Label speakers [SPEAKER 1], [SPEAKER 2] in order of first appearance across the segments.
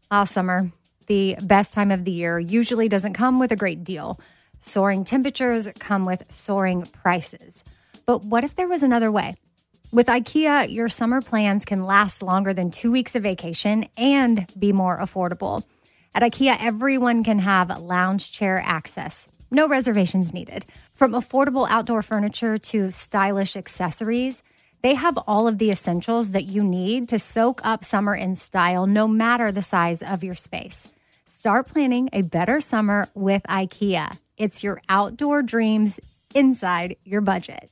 [SPEAKER 1] Summer, the best time of the year, usually doesn't come with a great deal. Soaring temperatures come with soaring prices. But what if there was another way? With IKEA, your summer plans can last longer than 2 weeks of vacation and be more affordable. At IKEA, everyone can have lounge chair access. No reservations needed. From affordable outdoor furniture to stylish accessories, they have all of the essentials that you need to soak up summer in style, no matter the size of your space. Start planning a better summer with IKEA. It's your outdoor dreams inside your budget.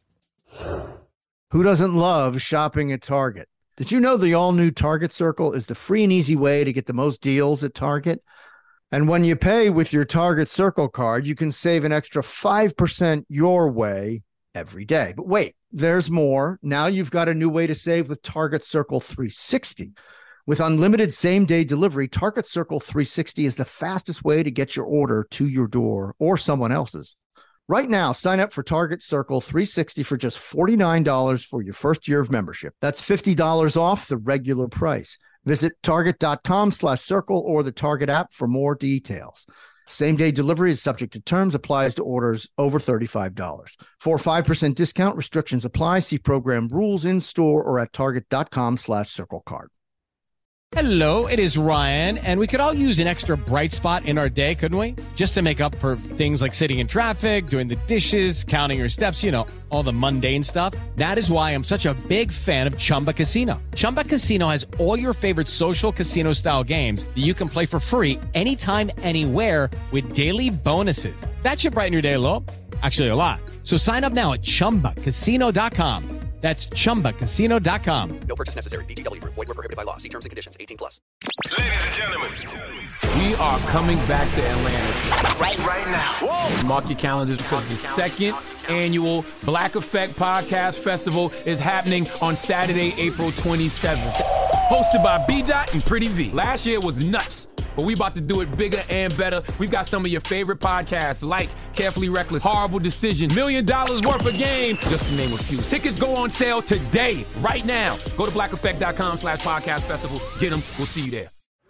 [SPEAKER 2] Who doesn't love shopping at Target? Did you know the all-new Target Circle is the free and easy way to get the most deals at Target? And when you pay with your Target Circle card, you can save an extra 5% your way every day. But wait, there's more. Now you've got a new way to save with Target Circle 360. With unlimited same-day delivery, Target Circle 360 is the fastest way to get your order to your door or someone else's. Right now, sign up for Target Circle 360 for just $49 for your first year of membership. That's $50 off the regular price. Visit target.com/circle or the Target app for more details. Same-day delivery is subject to terms, applies to orders over $35. For a 5% discount, restrictions apply. See program rules in store or at target.com/circlecard.
[SPEAKER 3] Hello, it is Ryan, and we could all use an extra bright spot in our day, couldn't we? Just to make up for things like sitting in traffic, doing the dishes, counting your steps, you know, all the mundane stuff. That is why I'm such a big fan of Chumba Casino. Chumba Casino has all your favorite social casino-style games that you can play for free anytime, anywhere with daily bonuses. That should brighten your day a little. Actually, a lot. So sign up now at ChumbaCasino.com. That's ChumbaCasino.com.
[SPEAKER 4] No purchase necessary. VGW Group. Void where prohibited by law. See terms and conditions. 18+.
[SPEAKER 5] Ladies and gentlemen,
[SPEAKER 6] we are coming back to Atlanta
[SPEAKER 5] right now. Whoa.
[SPEAKER 6] Mark your calendars because the second annual Black Effect Podcast Festival is happening on Saturday, April 27th. Hosted by B-Dot and Pretty V. Last year was nuts, but we about to do it bigger and better. We've got some of your favorite podcasts like Carefully Reckless, Horrible Decision, $1 Million Worth of Game, just to name a few. Tickets go on sale today, right now. Go to blackeffect.com/podcast festival. Get them. We'll see you there.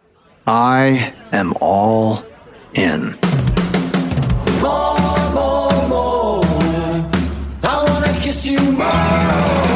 [SPEAKER 7] I am all in.
[SPEAKER 8] More, more, more. I want to kiss you more.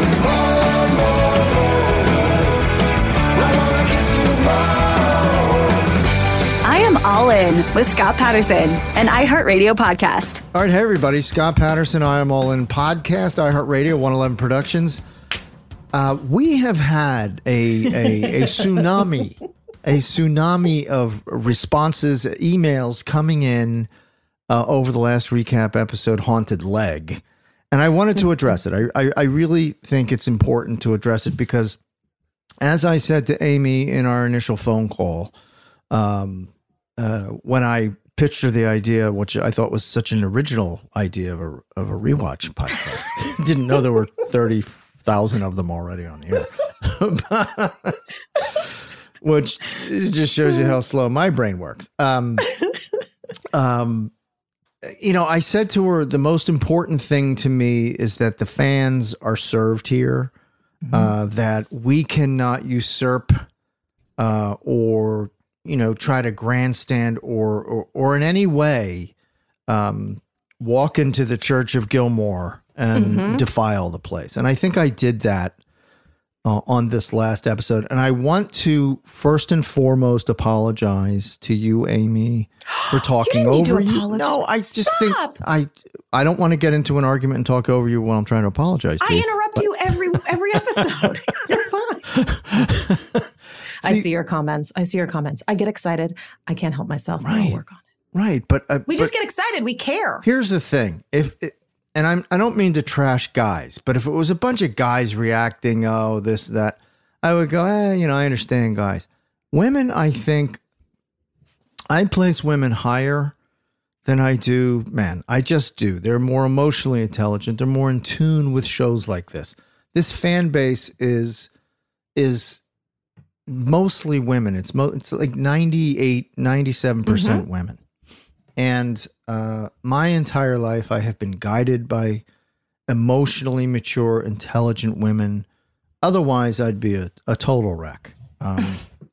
[SPEAKER 9] All In with Scott Patterson, an iHeartRadio podcast.
[SPEAKER 2] All right, hey everybody, Scott Patterson, I Am All In podcast, iHeartRadio, 111 Productions. We have had a tsunami of responses, emails coming in over the last recap episode, Haunted Leg. And I wanted to address it. I really think it's important to address it because, as I said to Amy in our initial phone call, when I pitched her the idea, which I thought was such an original idea of a rewatch podcast, didn't know there were 30,000 of them already on the air, which just shows you how slow my brain works. You know, I said to her, the most important thing to me is that the fans are served here, that we cannot usurp or try to grandstand or in any way walk into the Church of Gilmore and defile the place. And I think I did that on this last episode. And I want to first and foremost apologize to you, Amy, for talking over you. No, I just think I don't want to get into an argument and talk over you while I'm trying to apologize to you.
[SPEAKER 10] I interrupt you every episode. You're fine. I see your comments. I get excited. I can't help myself.
[SPEAKER 2] Right.
[SPEAKER 10] I'll work on it.
[SPEAKER 2] Right. But
[SPEAKER 10] we just get excited. We care.
[SPEAKER 2] Here's the thing. I don't mean to trash guys, but if it was a bunch of guys reacting, this, that, I would go, I understand guys. Women, I think I place women higher than I do men. I just do. They're more emotionally intelligent. They're more in tune with shows like this. This fan base is mostly women. It's like 98, 97% women. And my entire life, I have been guided by emotionally mature, intelligent women. Otherwise, I'd be a total wreck.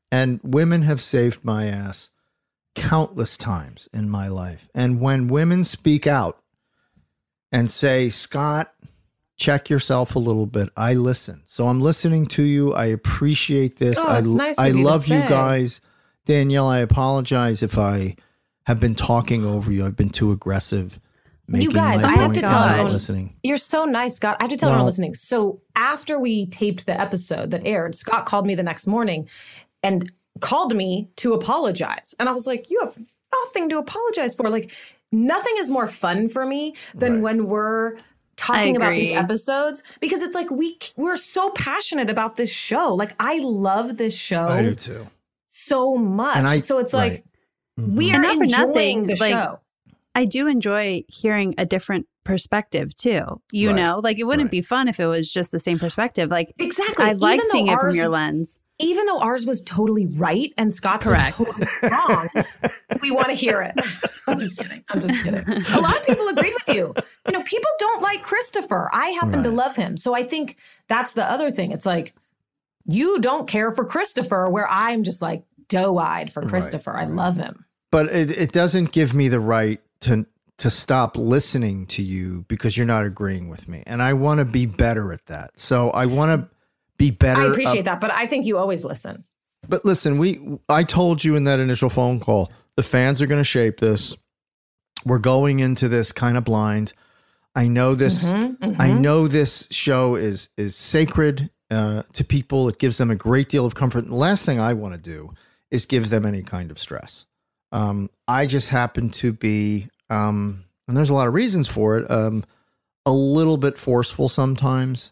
[SPEAKER 2] And women have saved my ass countless times in my life. And when women speak out and say, Scott, check yourself a little bit, I listen. So I'm listening to you. I appreciate this. I love you guys. Danielle, I apologize if I have been talking over you. I've been too aggressive.
[SPEAKER 10] You guys, I have to tell everyone,
[SPEAKER 2] listening.
[SPEAKER 10] You're so nice, Scott. I have to tell everyone listening. So after we taped the episode that aired, Scott called me the next morning and called me to apologize. And I was like, you have nothing to apologize for. Like, nothing is more fun for me than when we're talking about these episodes, because it's like we're so passionate about this show. Like, I love this show.
[SPEAKER 2] I do too.
[SPEAKER 10] So much. So it's like we are enjoying the show.
[SPEAKER 11] I do enjoy hearing a different perspective too. You know, like it wouldn't be fun if it was just the same perspective. Like,
[SPEAKER 10] exactly.
[SPEAKER 11] I like seeing it from your lens.
[SPEAKER 10] Even though ours was totally right and Scott's was totally wrong, we want to hear it. I'm just kidding. A lot of people agreed with you. You know, people don't like Christopher. I happen to love him. So I think that's the other thing. It's like, you don't care for Christopher, where I'm just like doe-eyed for Christopher. I love him. But
[SPEAKER 2] it doesn't give me the right to stop listening to you because you're not agreeing with me. And I want to be better at that. So I want to be better.
[SPEAKER 10] I appreciate that, but I think you always listen.
[SPEAKER 2] But listen, I told you in that initial phone call, the fans are going to shape this. We're going into this kind of blind. I know this. I know this show is sacred to people. It gives them a great deal of comfort. And the last thing I want to do is give them any kind of stress. I just happen to be, and there's a lot of reasons for it, a little bit forceful sometimes.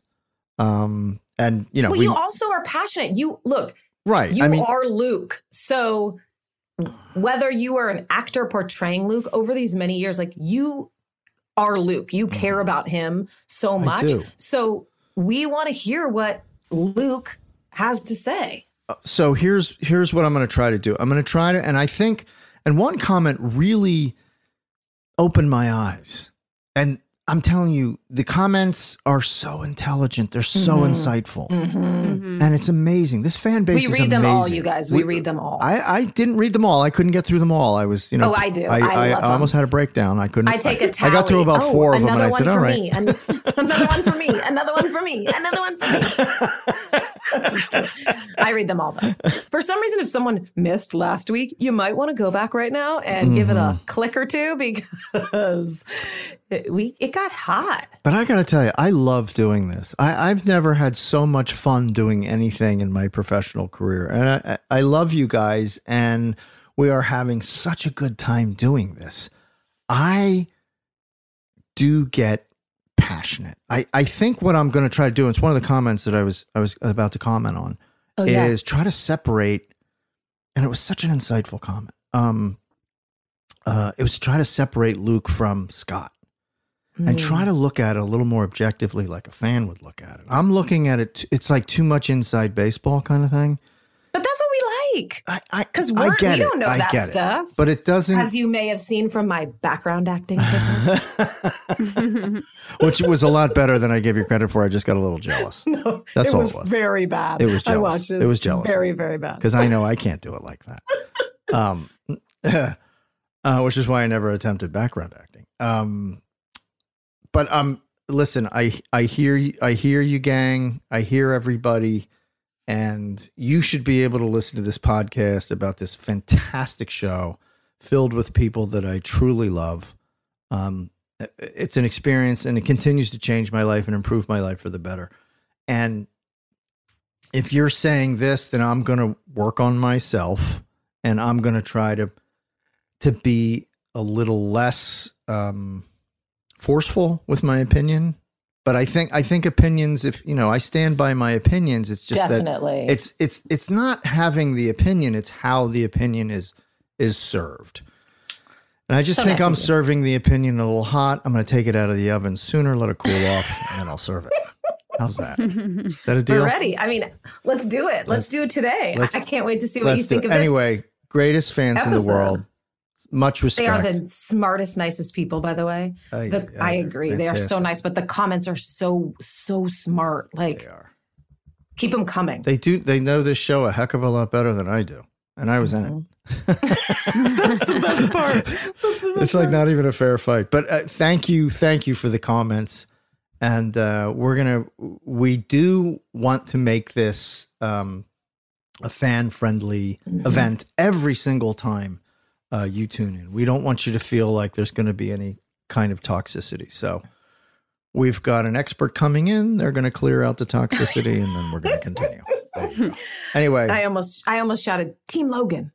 [SPEAKER 2] And, you know,
[SPEAKER 10] you also are passionate. You look,
[SPEAKER 2] right.
[SPEAKER 10] You are Luke. So whether you are an actor portraying Luke over these many years, like, you are Luke, you care about him so much.
[SPEAKER 2] I do.
[SPEAKER 10] So we want to hear what Luke has to say.
[SPEAKER 2] So here's what I'm going to try to do. I'm going to try to, and I think, and one comment really opened my eyes, and I'm telling you, the comments are so intelligent. They're so insightful. And it's amazing. This fan base is amazing.
[SPEAKER 10] We read them all, you guys. We read them all.
[SPEAKER 2] I didn't read them all. I couldn't get through them all. I was, you know.
[SPEAKER 10] Oh, I do.
[SPEAKER 2] I almost had a breakdown. I couldn't.
[SPEAKER 10] I take a tally.
[SPEAKER 2] I got through about 4 of them, and I said, all right.
[SPEAKER 10] Another one for me. Another one for me. Another one for me. Just kidding. I read them all, though. For some reason, if someone missed last week, you might want to go back right now and give it a click or two, because it got hot.
[SPEAKER 2] But I got to tell you, I love doing this. I've never had so much fun doing anything in my professional career. And I love you guys, and we are having such a good time doing this. I do get passionate. I think what I'm going to try to do, and it's one of the comments that I was about to comment on, is try to separate, and it was such an insightful comment. It was try to separate Luke from Scott. And try to look at it a little more objectively, like a fan would look at it. I'm looking at it, it's like too much inside baseball kind of thing.
[SPEAKER 10] But that's what we like. Because we
[SPEAKER 2] get
[SPEAKER 10] don't know
[SPEAKER 2] I
[SPEAKER 10] that
[SPEAKER 2] get
[SPEAKER 10] stuff.
[SPEAKER 2] It. But it doesn't.
[SPEAKER 10] As you may have seen from my background acting.
[SPEAKER 2] Which was a lot better than I gave you credit for. I just got a little jealous.
[SPEAKER 10] No,
[SPEAKER 2] that's all it was.
[SPEAKER 10] Very bad.
[SPEAKER 2] It was jealous.
[SPEAKER 10] I watched it.
[SPEAKER 2] It was jealous.
[SPEAKER 10] Very, very bad.
[SPEAKER 2] Because I know I can't do it like that. Which is why I never attempted background acting. But listen, I hear you, gang. I hear everybody, and you should be able to listen to this podcast about this fantastic show filled with people that I truly love. It's an experience, and it continues to change my life and improve my life for the better. And if you're saying this, then I'm going to work on myself, and I'm going to try to be a little less forceful with my opinion. But I think opinions, if you know, I stand by my opinions. It's just
[SPEAKER 10] definitely
[SPEAKER 2] that it's not having the opinion, it's how the opinion is served. And I just think I'm serving the opinion a little hot. I'm going to take it out of the oven sooner, let it cool off, and then I'll serve it. How's that? Is that a deal?
[SPEAKER 10] We're ready. I mean, let's do it. Let's do it today. I can't wait to see what you think of this.
[SPEAKER 2] Anyway, greatest fans in the world. Much respect.
[SPEAKER 10] They are the smartest, nicest people, by the way. I agree. Fantastic. They are so nice, but the comments are so smart. Like, Keep them coming.
[SPEAKER 2] They do. They know this show a heck of a lot better than I do. And I was in it.
[SPEAKER 10] That's the best part.
[SPEAKER 2] It's like not even a fair fight. But thank you for the comments. And we do want to make this a fan-friendly event every single time you tune in. We don't want you to feel like there's going to be any kind of toxicity. So we've got an expert coming in. They're going to clear out the toxicity, and then we're going to continue. Anyway,
[SPEAKER 10] I almost shouted Team Logan.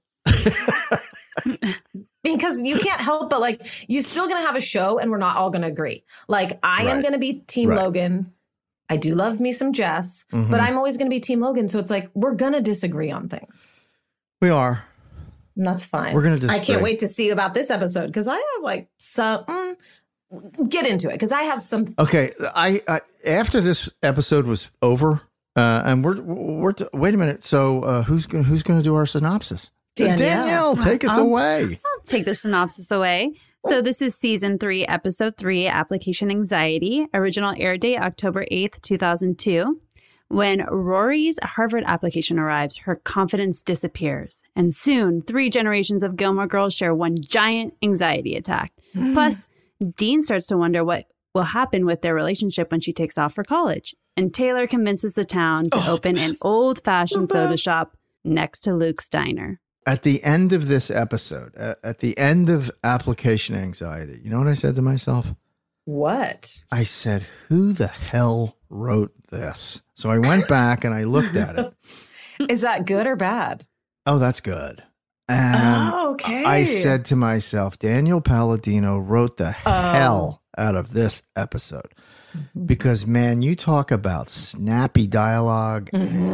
[SPEAKER 10] Because you can't help but like, you're still going to have a show and we're not all going to agree. Like I am going to be Team Logan. I do love me some Jess, but I'm always going to be Team Logan. So it's like, we're going to disagree on things.
[SPEAKER 2] We are.
[SPEAKER 10] And that's fine.
[SPEAKER 2] We're going to disagree.
[SPEAKER 10] I can't wait to see about this episode because I have like some, get into it because I have some.
[SPEAKER 2] Okay. I after this episode was over and we're wait a minute. So who's going to do our synopsis? Danielle, take us away.
[SPEAKER 11] I'll take the synopsis away. So this is season 3, episode 3, Application Anxiety. Original air date October 8th, 2002. When Rory's Harvard application arrives, her confidence disappears. And soon, 3 generations of Gilmore Girls share one giant anxiety attack. Plus, Dean starts to wonder what will happen with their relationship when she takes off for college. And Taylor convinces the town to open an old-fashioned soda shop next to Luke's diner.
[SPEAKER 2] At the end of this episode, at the end of Application Anxiety, you know what I said to myself?
[SPEAKER 10] What?
[SPEAKER 2] I said, who the hell wrote this? So I went back and I looked at it.
[SPEAKER 10] Is that good or bad?
[SPEAKER 2] Oh, that's good. And
[SPEAKER 10] okay.
[SPEAKER 2] I said to myself, Daniel Palladino wrote the hell out of this episode. Because, man, you talk about snappy dialogue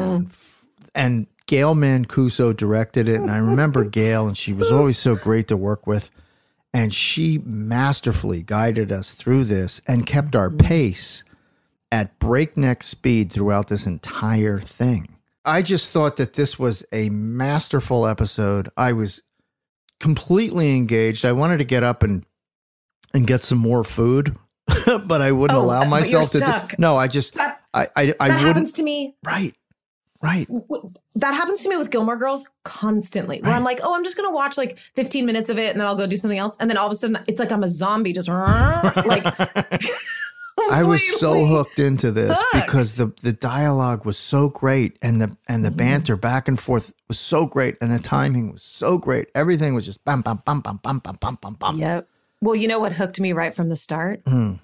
[SPEAKER 2] and Gail Mancuso directed it, and I remember Gail, and she was always so great to work with, and she masterfully guided us through this and kept our pace at breakneck speed throughout this entire thing. I just thought that this was a masterful episode. I was completely engaged. I wanted to get up and get some more food, but I wouldn't allow myself to. No, I just, I wouldn't. That
[SPEAKER 10] happens to me.
[SPEAKER 2] Right.
[SPEAKER 10] That happens to me with Gilmore Girls constantly, where I'm like, I'm just going to watch like 15 minutes of it and then I'll go do something else. And then all of a sudden it's like I'm a zombie, just like.
[SPEAKER 2] I was so hooked into this because the dialogue was so great and the banter back and forth was so great and the timing was so great. Everything was just bam, bam, bam, bam, bam, bam, bam, bam, bam.
[SPEAKER 10] Yep. Well, you know what hooked me right from the start?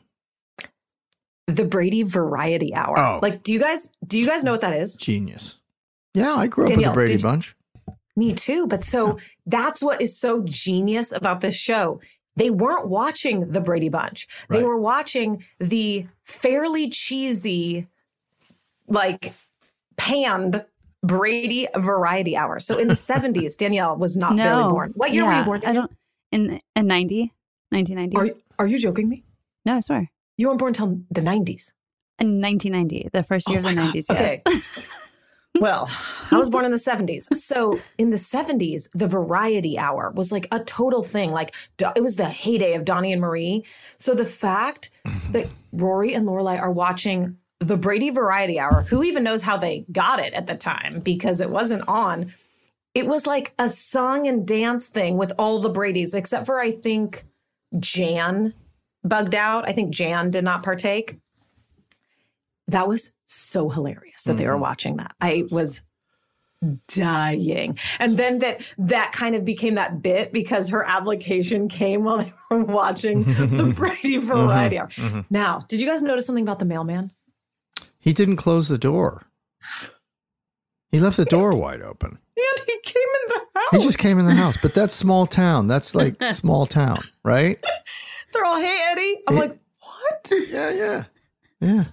[SPEAKER 10] The Brady Variety Hour.
[SPEAKER 2] Oh.
[SPEAKER 10] Like, do you guys know what that is?
[SPEAKER 2] Genius. Yeah, I grew up with the Brady Bunch.
[SPEAKER 10] Me too. But that's what is so genius about this show. They weren't watching the Brady Bunch. They were watching the fairly cheesy, like panned Brady Variety Hour. So in the 70s, Danielle was not barely born. What year were you born, Danielle?
[SPEAKER 11] In 1990.
[SPEAKER 10] Are you joking me?
[SPEAKER 11] No, I swear.
[SPEAKER 10] You weren't born until the 90s.
[SPEAKER 11] In 1990, the first year of the 90s.
[SPEAKER 10] Okay.
[SPEAKER 11] Yes.
[SPEAKER 10] Well, I was born in the 70s. So in the 70s, the Variety Hour was like a total thing. Like it was the heyday of Donnie and Marie. So the fact that Rory and Lorelai are watching the Brady Variety Hour, who even knows how they got it at the time because it wasn't on. It was like a song and dance thing with all the Bradys, except for I think Jan bugged out. I think Jan did not partake. That was so hilarious that they were watching that. I was dying. And then that kind of became that bit because her application came while they were watching the Brady Variety Hour. Now, did you guys notice something about the mailman?
[SPEAKER 2] He didn't close the door. He left the door wide open.
[SPEAKER 10] And he came in the house.
[SPEAKER 2] He just came in the house. But that's small town. That's like small town, right?
[SPEAKER 10] They're all, hey, Eddie. I'm like, what?
[SPEAKER 2] Yeah.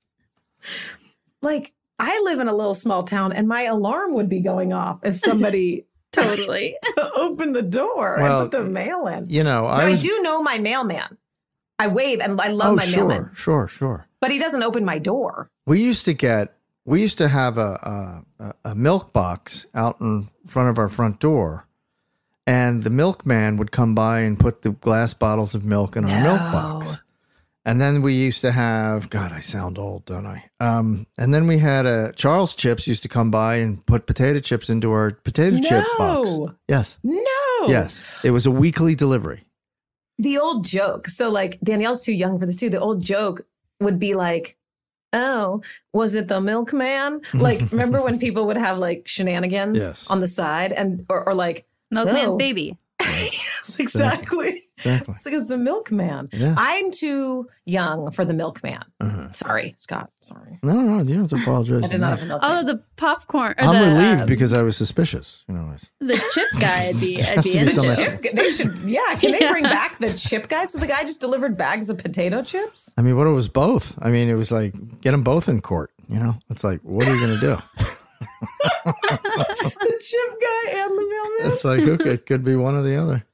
[SPEAKER 10] Like, I live in a little small town and my alarm would be going off if somebody
[SPEAKER 11] totally
[SPEAKER 10] to open the door and put the mail in.
[SPEAKER 2] You know,
[SPEAKER 10] I do know my mailman. I wave and I love my mailman.
[SPEAKER 2] Sure.
[SPEAKER 10] But he doesn't open my door.
[SPEAKER 2] We used to have a milk box out in front of our front door. And the milkman would come by and put the glass bottles of milk in our milk box. And then we used to have, God, I sound old, don't I? And then we had Charles Chips used to come by and put potato chips into our potato chip box. Yes.
[SPEAKER 10] No.
[SPEAKER 2] Yes. It was a weekly delivery.
[SPEAKER 10] The old joke. So like Danielle's too young for this too. The old joke would be like, oh, was it the milkman? Like, remember when people would have like shenanigans on the side and or like
[SPEAKER 11] Milkman's baby.
[SPEAKER 10] Yes, exactly. It's because the milkman.
[SPEAKER 2] Yeah.
[SPEAKER 10] I'm too young for the milkman. Sorry, Scott. Sorry.
[SPEAKER 2] No, you don't have to apologize.
[SPEAKER 10] I did not have a milkman.
[SPEAKER 11] Oh, the popcorn. Or
[SPEAKER 2] I'm
[SPEAKER 11] the,
[SPEAKER 2] relieved because I was suspicious.
[SPEAKER 11] The chip guy I'd be
[SPEAKER 2] Has to be
[SPEAKER 11] into.
[SPEAKER 2] something.
[SPEAKER 10] They should, can they bring back the chip guy? So the guy just delivered bags of potato chips?
[SPEAKER 2] I mean, what it was both. I mean, it was like, get them both in court. You know, it's like, what are you going to do?
[SPEAKER 10] The chip guy and the mailman.
[SPEAKER 2] It's like, okay, it could be one or the other.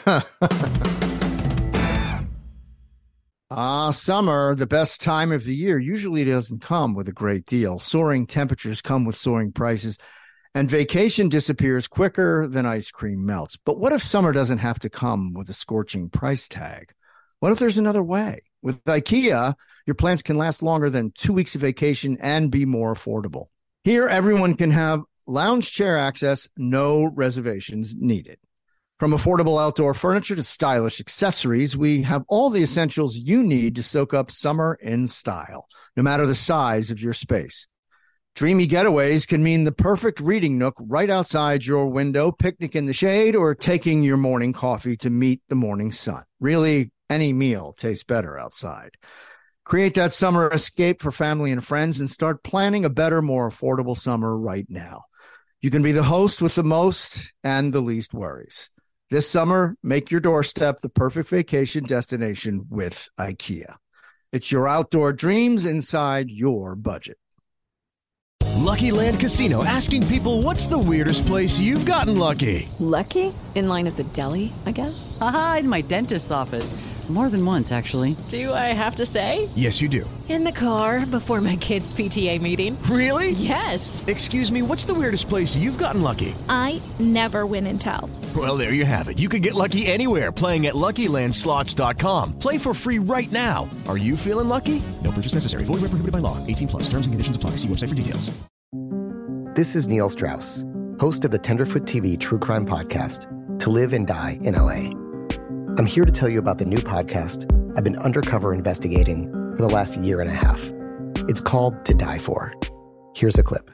[SPEAKER 2] Summer, the best time of the year, usually doesn't come with a great deal. Soaring temperatures come with soaring prices, and vacation disappears quicker than ice cream melts. But what if summer doesn't have to come with a scorching price tag? What if there's another way? With IKEA, your plans can last longer than 2 weeks of vacation and be more affordable. Here, everyone can have lounge chair access, no reservations needed. From affordable outdoor furniture to stylish accessories, we have all the essentials you need to soak up summer in style, no matter the size of your space. Dreamy getaways can mean the perfect reading nook right outside your window, picnic in the shade, or taking your morning coffee to meet the morning sun. Really, any meal tastes better outside. Create that summer escape for family and friends and start planning a better, more affordable summer right now. You can be the host with the most and the least worries. This summer, make your doorstep the perfect vacation destination with IKEA. It's your outdoor dreams inside your budget.
[SPEAKER 12] Lucky Land Casino, asking people, what's the weirdest place you've gotten lucky?
[SPEAKER 13] Lucky? In line at the deli, I guess?
[SPEAKER 14] Aha, in my dentist's office. More than once, actually.
[SPEAKER 13] Do I have to say?
[SPEAKER 12] Yes, you do.
[SPEAKER 13] In the car before my kids' PTA meeting.
[SPEAKER 12] Really?
[SPEAKER 13] Yes.
[SPEAKER 12] Excuse me, what's the weirdest place you've gotten lucky?
[SPEAKER 15] I never win and tell.
[SPEAKER 12] Well, there you have it. You can get lucky anywhere, playing at LuckyLandSlots.com. Play for free right now. Are you feeling lucky? No purchase necessary. Void where prohibited by law. 18+. Terms and conditions apply. See website for details.
[SPEAKER 16] This is Neil Strauss, host of the Tenderfoot TV True Crime Podcast, To Live and Die in L.A. I'm here to tell you about the new podcast I've been undercover investigating for the last year and a half. It's called To Die For. Here's a clip.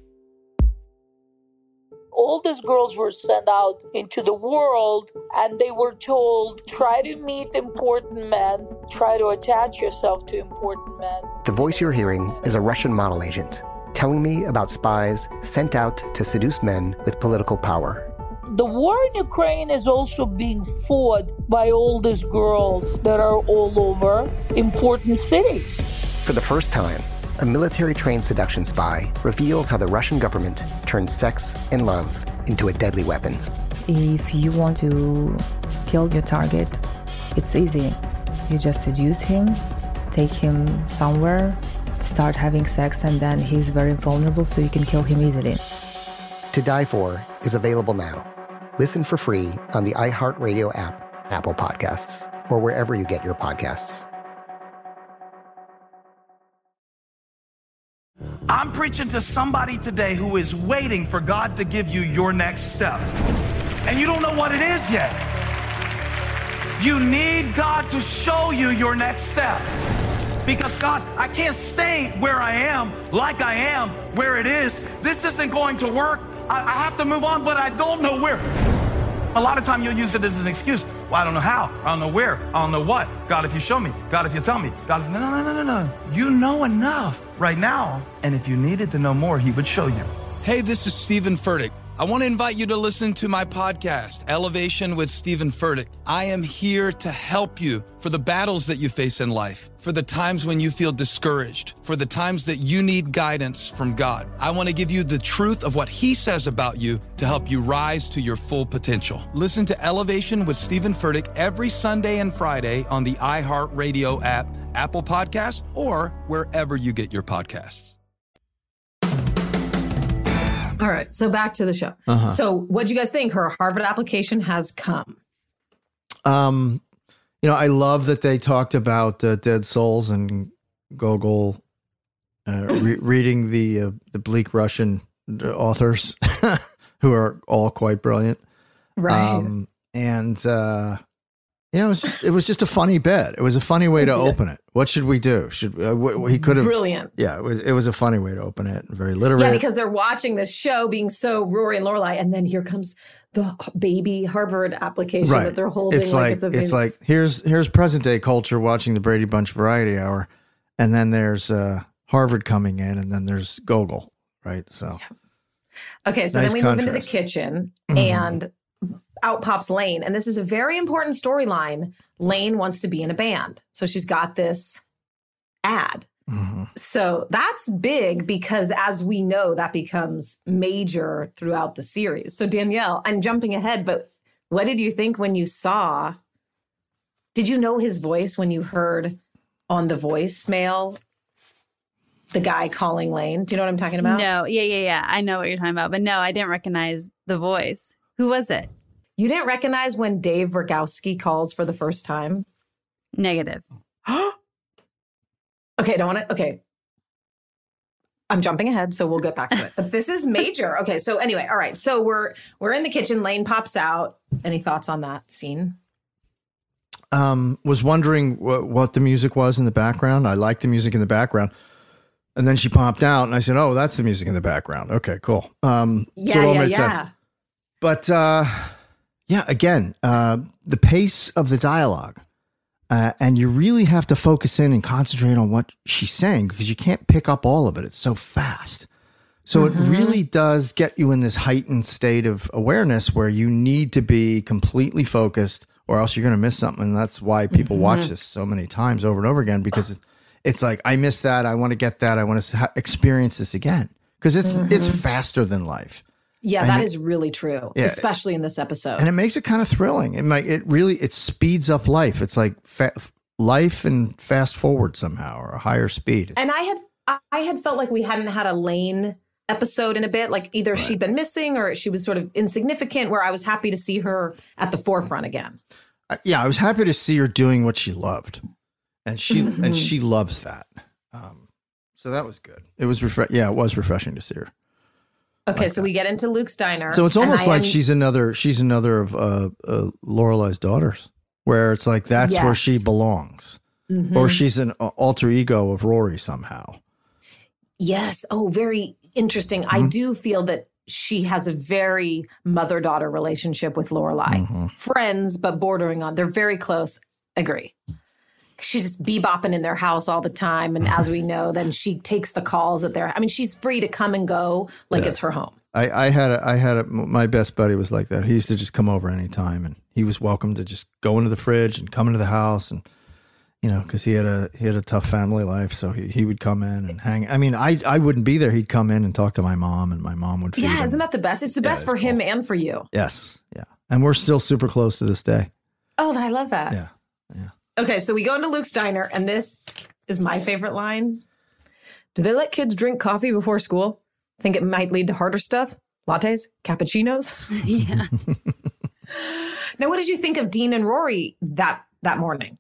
[SPEAKER 17] All these girls were sent out into the world and they were told, try to meet important men, try to attach yourself to important men.
[SPEAKER 16] The voice you're hearing is a Russian model agent telling me about spies sent out to seduce men with political power.
[SPEAKER 17] The war in Ukraine is also being fought by all these girls that are all over important cities.
[SPEAKER 16] For the first time, a military-trained seduction spy reveals how the Russian government turned sex and love into a deadly weapon.
[SPEAKER 18] If you want to kill your target, it's easy. You just seduce him, take him somewhere, start having sex, and then he's very vulnerable, so you can kill him easily.
[SPEAKER 16] To Die For is available now. Listen for free on the iHeartRadio app, Apple Podcasts, or wherever you get your podcasts.
[SPEAKER 19] I'm preaching to somebody today who is waiting for God to give you your next step. And you don't know what it is yet. You need God to show you your next step. Because God, I can't stay where I am, like I am, where it is. This isn't going to work. I have to move on, but I don't know where. A lot of time you'll use it as an excuse. Well, I don't know how. I don't know where. I don't know what. God, if you show me. God, if you tell me. God, if... No. You know enough right now. And if you needed to know more, he would show you.
[SPEAKER 20] Hey, this is Stephen Furtick. I want to invite you to listen to my podcast, Elevation with Stephen Furtick. I am here to help you for the battles that you face in life, for the times when you feel discouraged, for the times that you need guidance from God. I want to give you the truth of what he says about you to help you rise to your full potential. Listen to Elevation with Stephen Furtick every Sunday and Friday on the iHeartRadio app, Apple Podcasts, or wherever you get your podcasts.
[SPEAKER 10] All right, so back to the show. So what do you guys think? Her Harvard application has come.
[SPEAKER 2] You know, I love that they talked about Dead Souls and Gogol reading the Bleak Russian authors who are all quite brilliant.
[SPEAKER 10] Right.
[SPEAKER 2] And you know, it was just a funny bit. It was a funny way to open it. What should we do? Should he could have
[SPEAKER 10] brilliant?
[SPEAKER 2] Yeah, it was a funny way to open it. Very literary.
[SPEAKER 10] Yeah, because they're watching this show, being so Rory and Lorelai, and then here comes the baby Harvard application that they're holding.
[SPEAKER 2] It's like here's present day culture watching the Brady Bunch Variety Hour, and then there's Harvard coming in, and then there's Gogol, right? So
[SPEAKER 10] okay, so
[SPEAKER 2] nice
[SPEAKER 10] then we
[SPEAKER 2] contrast.
[SPEAKER 10] move into the kitchen, and out pops Lane. And this is a very important storyline. Lane wants to be in a band. So she's got this ad. So that's big because, as we know, that becomes major throughout the series. So Danielle, I'm jumping ahead, but what did you think when you saw, did you know his voice when you heard on the voicemail the guy calling Lane? Do you know what I'm talking about?
[SPEAKER 11] No. Yeah. I know what you're talking about. But no, I didn't recognize the voice. Who was it?
[SPEAKER 10] You didn't recognize when Dave Rogowski calls for the first time?
[SPEAKER 11] Negative.
[SPEAKER 10] Okay, don't want to. Okay. I'm jumping ahead, so we'll get back to it. But this is major. Okay, so anyway, all right. So we're in the kitchen. Lane pops out. Any thoughts on that scene?
[SPEAKER 2] Was wondering what the music was in the background. I liked the music in the background. And then she popped out, and I said, "Oh, that's the music in the background." Okay, cool. So it all made sense. But yeah, again, the pace of the dialogue, and you really have to focus in and concentrate on what she's saying because you can't pick up all of it. It's so fast. So it really does get you in this heightened state of awareness where you need to be completely focused, or else you're going to miss something. And that's why people watch this so many times over and over again, because it's like, I missed that. I want to get that. I want to experience this again because it's faster than life.
[SPEAKER 10] Yeah,
[SPEAKER 2] And
[SPEAKER 10] that is really true,
[SPEAKER 2] Yeah.
[SPEAKER 10] especially in this episode.
[SPEAKER 2] And it makes it kind of thrilling. It speeds up life. It's like life and fast forward somehow, or a higher speed.
[SPEAKER 10] And I had felt like we hadn't had a Lane episode in a bit. Like either she'd been missing or she was sort of insignificant, where I was happy to see her at the forefront again.
[SPEAKER 2] Yeah, I was happy to see her doing what she loved, and she loves that. So that was good. It was it was refreshing to see her.
[SPEAKER 10] Okay, so we get into Luke's diner.
[SPEAKER 2] So it's almost like she's another of Lorelai's daughters, where it's like that's where she belongs, or she's an alter ego of Rory somehow.
[SPEAKER 10] Yes. Oh, very interesting. I do feel that she has a very mother-daughter relationship with Lorelai. Friends, but bordering on. They're very close. Agree. She's just bebopping in their house all the time. And as we know, then she takes the calls at their, I mean, she's free to come and go like it's her home.
[SPEAKER 2] My best buddy was like that. He used to just come over anytime, and he was welcome to just go into the fridge and come into the house, and you know, because he had a tough family life, so he would come in and hang. I mean, I wouldn't be there. He'd come in and talk to my mom, and my mom would feed him.
[SPEAKER 10] Isn't that the best? It's the best for him and for you.
[SPEAKER 2] Yes, yeah, and we're still super close to this day.
[SPEAKER 10] Oh, I love that.
[SPEAKER 2] Yeah.
[SPEAKER 10] Okay, so we go into Luke's diner, and this is my favorite line. Do they let kids drink coffee before school? Think it might lead to harder stuff? Lattes? Cappuccinos?
[SPEAKER 11] Yeah.
[SPEAKER 10] Now, what did you think of Dean and Rory that morning?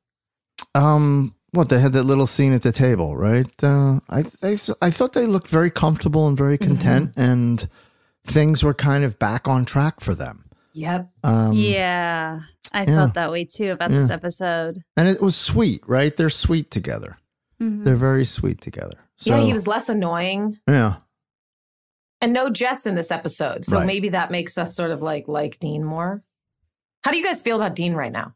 [SPEAKER 2] They had that little scene at the table, right? I thought they looked very comfortable and very content, and things were kind of back on track for them.
[SPEAKER 10] Yep.
[SPEAKER 11] Yeah, I felt that way too about this episode.
[SPEAKER 2] And it was sweet, right? They're sweet together. They're very sweet together. So,
[SPEAKER 10] yeah, he was less annoying.
[SPEAKER 2] Yeah.
[SPEAKER 10] And no Jess in this episode. So maybe that makes us sort of like Dean more. How do you guys feel about Dean right now?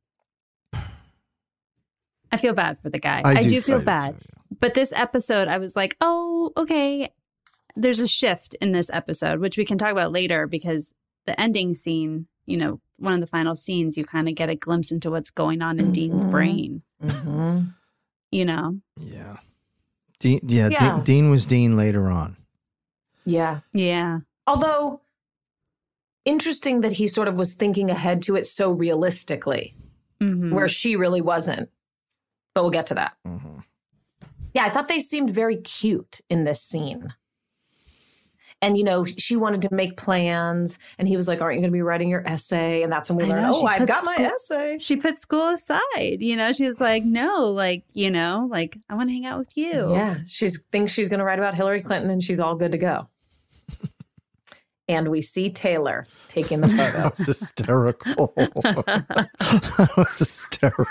[SPEAKER 11] I feel bad for the guy. I do feel bad. But this episode, I was like, oh, okay. There's a shift in this episode, which we can talk about later, because the ending scene, you know, one of the final scenes, you kind of get a glimpse into what's going on in Dean's brain. You know?
[SPEAKER 2] Yeah. Dean was Dean later on.
[SPEAKER 10] Yeah.
[SPEAKER 11] Yeah.
[SPEAKER 10] Although, interesting that he sort of was thinking ahead to it so realistically, where she really wasn't. But we'll get to that. Yeah, I thought they seemed very cute in this scene. And, she wanted to make plans. And he was like, aren't you going to be writing your essay? And that's when we learned, I've got my essay.
[SPEAKER 11] She put school aside. She was like, no, I want to hang out with you.
[SPEAKER 10] Yeah. She thinks she's going to write about Hillary Clinton and she's all good to go. And we see Taylor taking the photos.
[SPEAKER 2] That was hysterical. That was hysterical.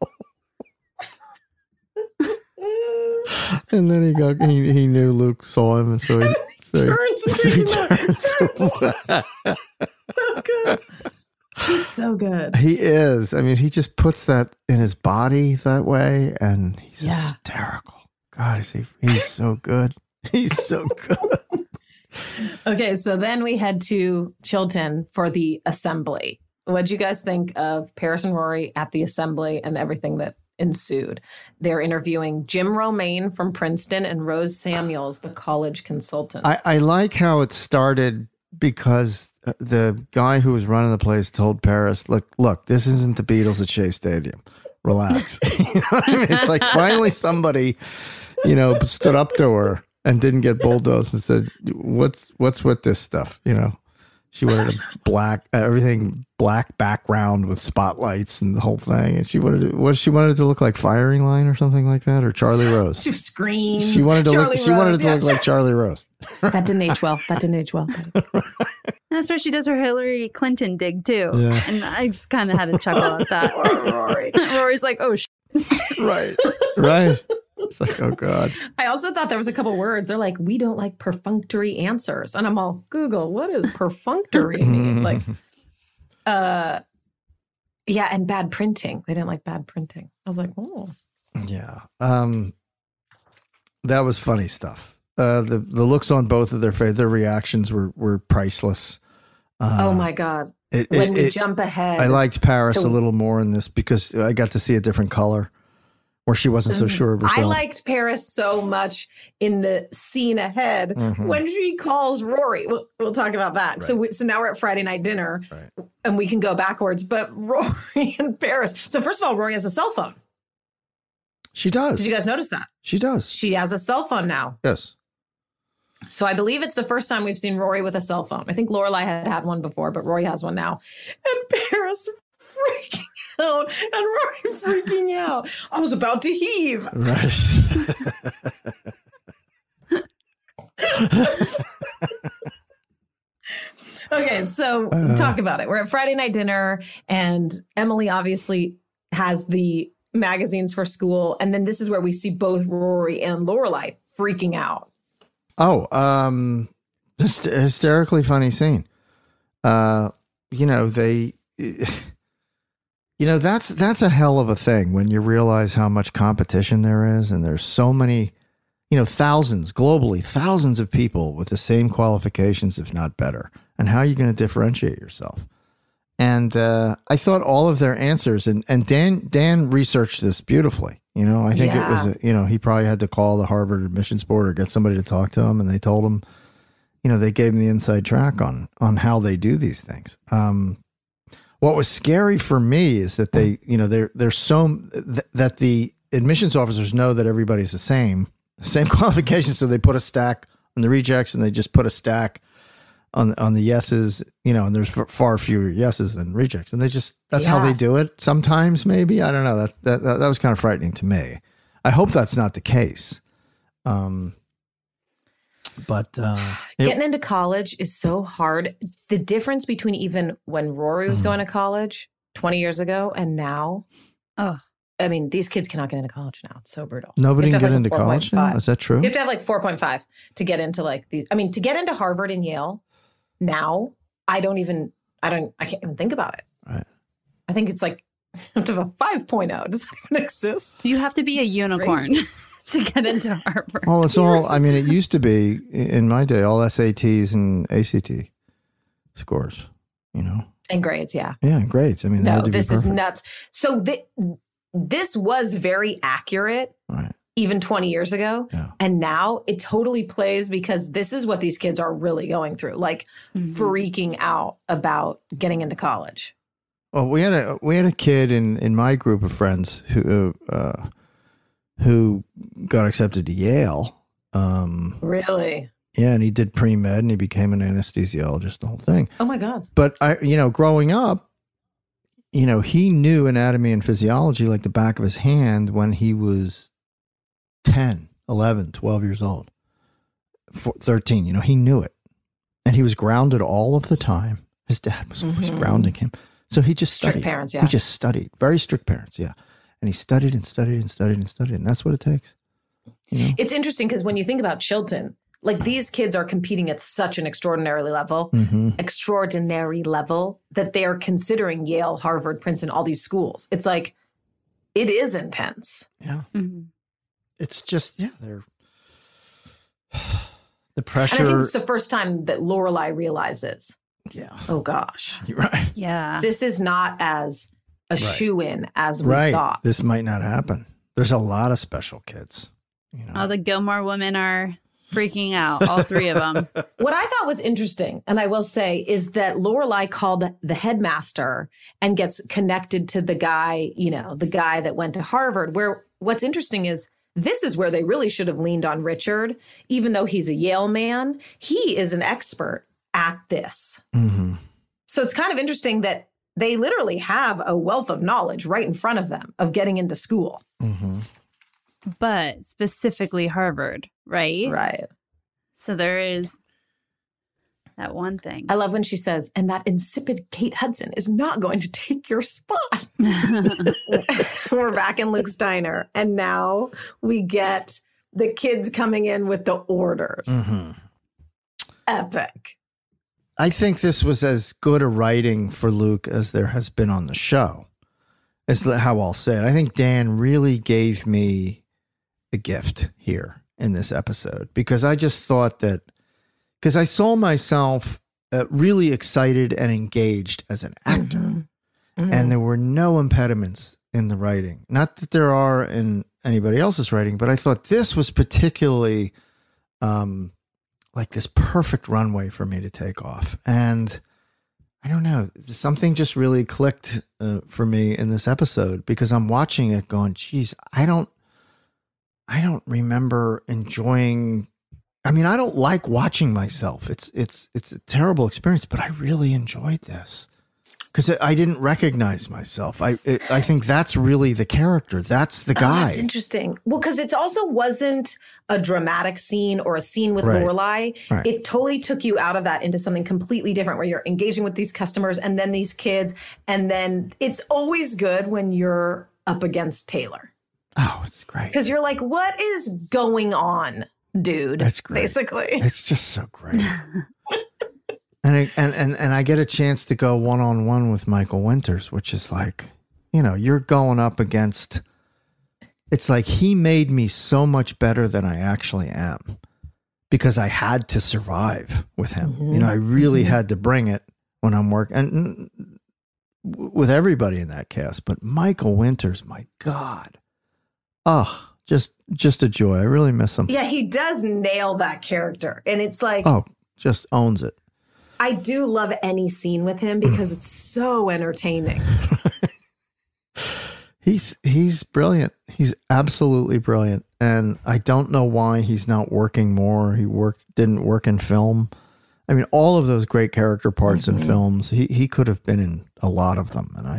[SPEAKER 2] And then he knew Luke saw him, and so he turns
[SPEAKER 10] so good. He's so good.
[SPEAKER 2] He is. I mean, he just puts that in his body that way, and he's hysterical. God, he's so good. He's so good.
[SPEAKER 10] Okay, so then we head to Chilton for the assembly. What'd you guys think of Paris and Rory at the assembly and everything that ensued? They're interviewing Jim Romaine from Princeton and Rose Samuels, the college consultant.
[SPEAKER 2] I like how it started because the guy who was running the place told Paris, look, this isn't the Beatles at Shea Stadium. Relax. You know what I mean? It's like finally somebody, stood up to her and didn't get bulldozed and said, what's with this stuff? She wanted everything black background with spotlights and the whole thing. And she wanted it to look like Firing Line or something like that, or Charlie Rose.
[SPEAKER 10] She screams.
[SPEAKER 2] She wanted it to look like Charlie Rose.
[SPEAKER 10] That didn't age well.
[SPEAKER 11] That's where she does her Hillary Clinton dig too.
[SPEAKER 2] Yeah.
[SPEAKER 11] And I just kind of had a chuckle at that.
[SPEAKER 10] Rory.
[SPEAKER 11] Rory's like, oh,
[SPEAKER 2] Right. It's like, oh God.
[SPEAKER 10] I also thought there was a couple words. They're like, we don't like perfunctory answers. And I'm all, Google, what does perfunctory mean? And bad printing. They didn't like bad printing. I was like, oh.
[SPEAKER 2] Yeah. That was funny stuff. The looks on both of their reactions were priceless.
[SPEAKER 10] Oh my God. When we jump ahead.
[SPEAKER 2] I liked Paris a little more in this because I got to see a different color. Or she wasn't so sure of herself.
[SPEAKER 10] I liked Paris so much in the scene ahead when she calls Rory. We'll talk about that. Right. So now we're at Friday night dinner, and we can go backwards. But Rory and Paris. So first of all, Rory has a cell phone.
[SPEAKER 2] She does.
[SPEAKER 10] Did you guys notice that?
[SPEAKER 2] She does.
[SPEAKER 10] She has a cell phone now.
[SPEAKER 2] Yes.
[SPEAKER 10] So I believe it's the first time we've seen Rory with a cell phone. I think Lorelai had one before, but Rory has one now. And Paris freaking out and Rory freaking out. I was about to heave.
[SPEAKER 2] Right.
[SPEAKER 10] Okay, so talk about it. We're at Friday night dinner, and Emily obviously has the magazines for school, and then this is where we see both Rory and Lorelai freaking out.
[SPEAKER 2] Oh, this hysterically funny scene. That's a hell of a thing when you realize how much competition there is, and there's so many, thousands of people with the same qualifications, if not better. And how are you going to differentiate yourself? And I thought all of their answers, and Dan researched this beautifully. I think it was, he probably had to call the Harvard admissions board or get somebody to talk to him, and they told him, they gave him the inside track on how they do these things. What was scary for me is that that the admissions officers know that everybody's the same qualifications, so they put a stack on the rejects, and they just put a stack on the yeses, and there's far fewer yeses than rejects, and that's how they do it. Sometimes, maybe, I don't know. That was kind of frightening to me. I hope that's not the case. But
[SPEAKER 10] getting into college is so hard. The difference between even when Rory was going to college 20 years ago and now, I mean, these kids cannot get into college now. It's so brutal.
[SPEAKER 2] Nobody can get into college now? Is that true?
[SPEAKER 10] You have to have like 4.5 to get into these. I mean, to get into Harvard and Yale now, I can't even think about it.
[SPEAKER 2] Right.
[SPEAKER 10] I think it's like, you have to have a 5.0. Does that even exist?
[SPEAKER 11] You have to be a unicorn to get into Harvard.
[SPEAKER 2] Well, it's all, it used to be, in my day, all SATs and ACT scores,
[SPEAKER 10] And grades, yeah.
[SPEAKER 2] Yeah, grades. I mean,
[SPEAKER 10] no, this is nuts. So this was very accurate, even 20 years ago.
[SPEAKER 2] Yeah.
[SPEAKER 10] And now it totally plays because this is what these kids are really going through, freaking out about getting into college.
[SPEAKER 2] Well, we had a kid in my group of friends who got accepted to Yale.
[SPEAKER 10] Really?
[SPEAKER 2] Yeah, and he did pre-med and he became an anesthesiologist, the whole thing.
[SPEAKER 10] Oh my God.
[SPEAKER 2] But growing up, he knew anatomy and physiology like the back of his hand when he was 10, 11, 12 years old, 13, he knew it. And he was grounded all of the time. His dad was always grounding him. So he just studied.
[SPEAKER 10] Strict parents, yeah.
[SPEAKER 2] He just studied. Very strict parents, yeah. And he studied and studied and studied and studied. And that's what it takes.
[SPEAKER 10] It's interesting because when you think about Chilton, like these kids are competing at such an extraordinary level that they're considering Yale, Harvard, Princeton, all these schools. It's like, it is intense.
[SPEAKER 2] Yeah. It's just, they're the pressure.
[SPEAKER 10] And I think it's the first time that Lorelai realizes, oh gosh.
[SPEAKER 2] You're right.
[SPEAKER 11] Yeah.
[SPEAKER 10] This is not as a shoe-in as we thought.
[SPEAKER 2] This might not happen. There's a lot of special kids.
[SPEAKER 11] All the Gilmore women are freaking out, all three of them.
[SPEAKER 10] What I thought was interesting, and I will say, is that Lorelai called the headmaster and gets connected to the guy, the guy that went to Harvard, where what's interesting is this is where they really should have leaned on Richard. Even though he's a Yale man, he is an expert at this. So it's kind of interesting that they literally have a wealth of knowledge right in front of them of getting into school.
[SPEAKER 11] But specifically Harvard, right?
[SPEAKER 10] Right.
[SPEAKER 11] So there is that one thing.
[SPEAKER 10] I love when she says, and that insipid Kate Hudson is not going to take your spot. We're back in Luke's diner. And now we get the kids coming in with the orders. Epic.
[SPEAKER 2] I think this was as good a writing for Luke as there has been on the show. Is how I'll say it. I think Dan really gave me a gift here in this episode because I just thought that, because I saw myself really excited and engaged as an actor, and there were no impediments in the writing. Not that there are in anybody else's writing, but I thought this was particularly like this perfect runway for me to take off. And I don't know, something just really clicked for me in this episode because I'm watching it going, geez, I don't remember enjoying. I mean, I don't like watching myself. It's a terrible experience, but I really enjoyed this because I didn't recognize myself. I think that's really the character. That's the guy.
[SPEAKER 10] That's interesting. Well, because it also wasn't a dramatic scene or a scene with Lorelai.
[SPEAKER 2] Right.
[SPEAKER 10] It totally took you out of that into something completely different where you're engaging with these customers and then these kids. And then it's always good when you're up against Taylor.
[SPEAKER 2] Oh, it's great.
[SPEAKER 10] Because you're like, what is going on, dude?
[SPEAKER 2] That's great.
[SPEAKER 10] Basically.
[SPEAKER 2] It's just so great. And I get a chance to go one-on-one with Michael Winters, which is like, you're going up against, it's like he made me so much better than I actually am because I had to survive with him. I really had to bring it when I'm working and with everybody in that cast, but Michael Winters, my God. Oh, just a joy. I really miss him.
[SPEAKER 10] Yeah, he does nail that character. And it's like,
[SPEAKER 2] just owns it.
[SPEAKER 10] I do love any scene with him because it's so entertaining.
[SPEAKER 2] He's brilliant. He's absolutely brilliant. And I don't know why he's not working more. He didn't work in film. I mean, all of those great character parts in films, he could have been in a lot of them. And I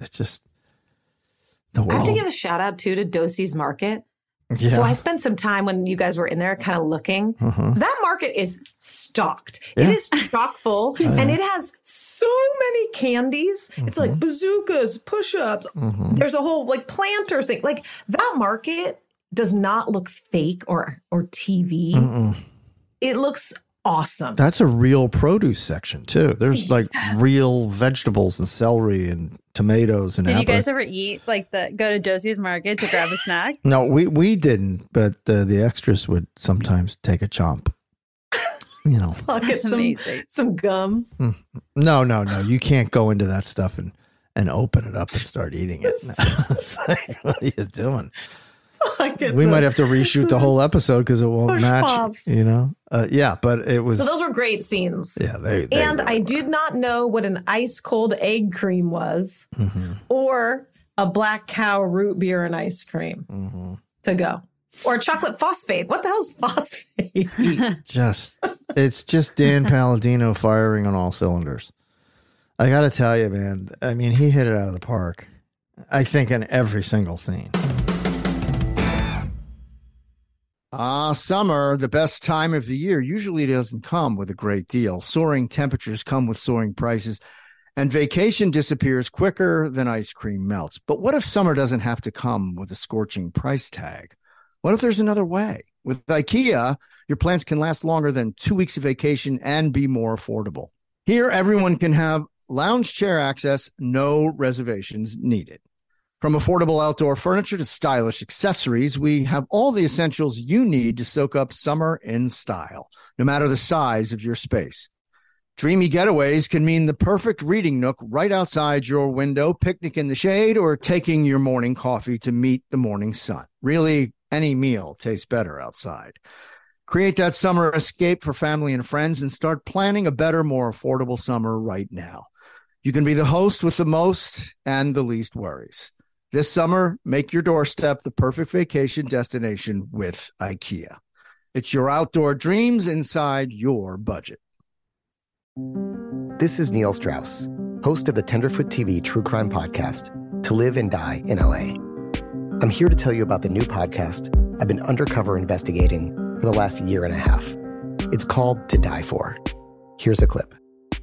[SPEAKER 2] have to
[SPEAKER 10] give a shout out too to Dosey's Market.
[SPEAKER 2] Yeah.
[SPEAKER 10] So I spent some time when you guys were in there kind of looking. That market is stocked.
[SPEAKER 2] Yeah.
[SPEAKER 10] It is chock full and it has so many candies. It's like bazookas, push-ups. There's a whole like planters thing. Like that market does not look fake or TV. It looks awesome.
[SPEAKER 2] That's a real produce section too. There's like real vegetables and celery and tomatoes and
[SPEAKER 11] Did
[SPEAKER 2] apples.
[SPEAKER 11] you guys ever eat go to Dosey's Market to grab a snack?
[SPEAKER 2] No, we didn't, but the extras would sometimes take a chomp.
[SPEAKER 10] I'll get some gum.
[SPEAKER 2] No. You can't go into that stuff and open it up and start eating it. It's like, what are you doing? We might have to reshoot the whole episode because it won't match. Pops. But it was.
[SPEAKER 10] So those were great scenes.
[SPEAKER 2] Yeah, they
[SPEAKER 10] I did not know what an ice cold egg cream was, or a Black Cow root beer and ice cream to go. Or chocolate phosphate. What the hell's phosphate?
[SPEAKER 2] It's just Dan Palladino firing on all cylinders. I got to tell you, man, I mean, he hit it out of the park. I think in every single scene. Summer, the best time of the year, usually doesn't come with a great deal. Soaring temperatures come with soaring prices, and vacation disappears quicker than ice cream melts. But what if summer doesn't have to come with a scorching price tag? What if there's another way? With IKEA, your plans can last longer than 2 weeks of vacation and be more affordable. Here, everyone can have lounge chair access, no reservations needed. From affordable outdoor furniture to stylish accessories, we have all the essentials you need to soak up summer in style, no matter the size of your space. Dreamy getaways can mean the perfect reading nook right outside your window, picnic in the shade, or taking your morning coffee to meet the morning sun. Really, any meal tastes better outside. Create that summer escape for family and friends and start planning a better, more affordable summer right now. You can be the host with the most and the least worries. This summer, make your doorstep the perfect vacation destination with IKEA. It's your outdoor dreams inside your budget.
[SPEAKER 16] This is Neil Strauss, host of the Tenderfoot TV True Crime Podcast, To Live and Die in LA. I'm here to tell you about the new podcast I've been undercover investigating for the last year and a half. It's called To Die For. Here's a clip.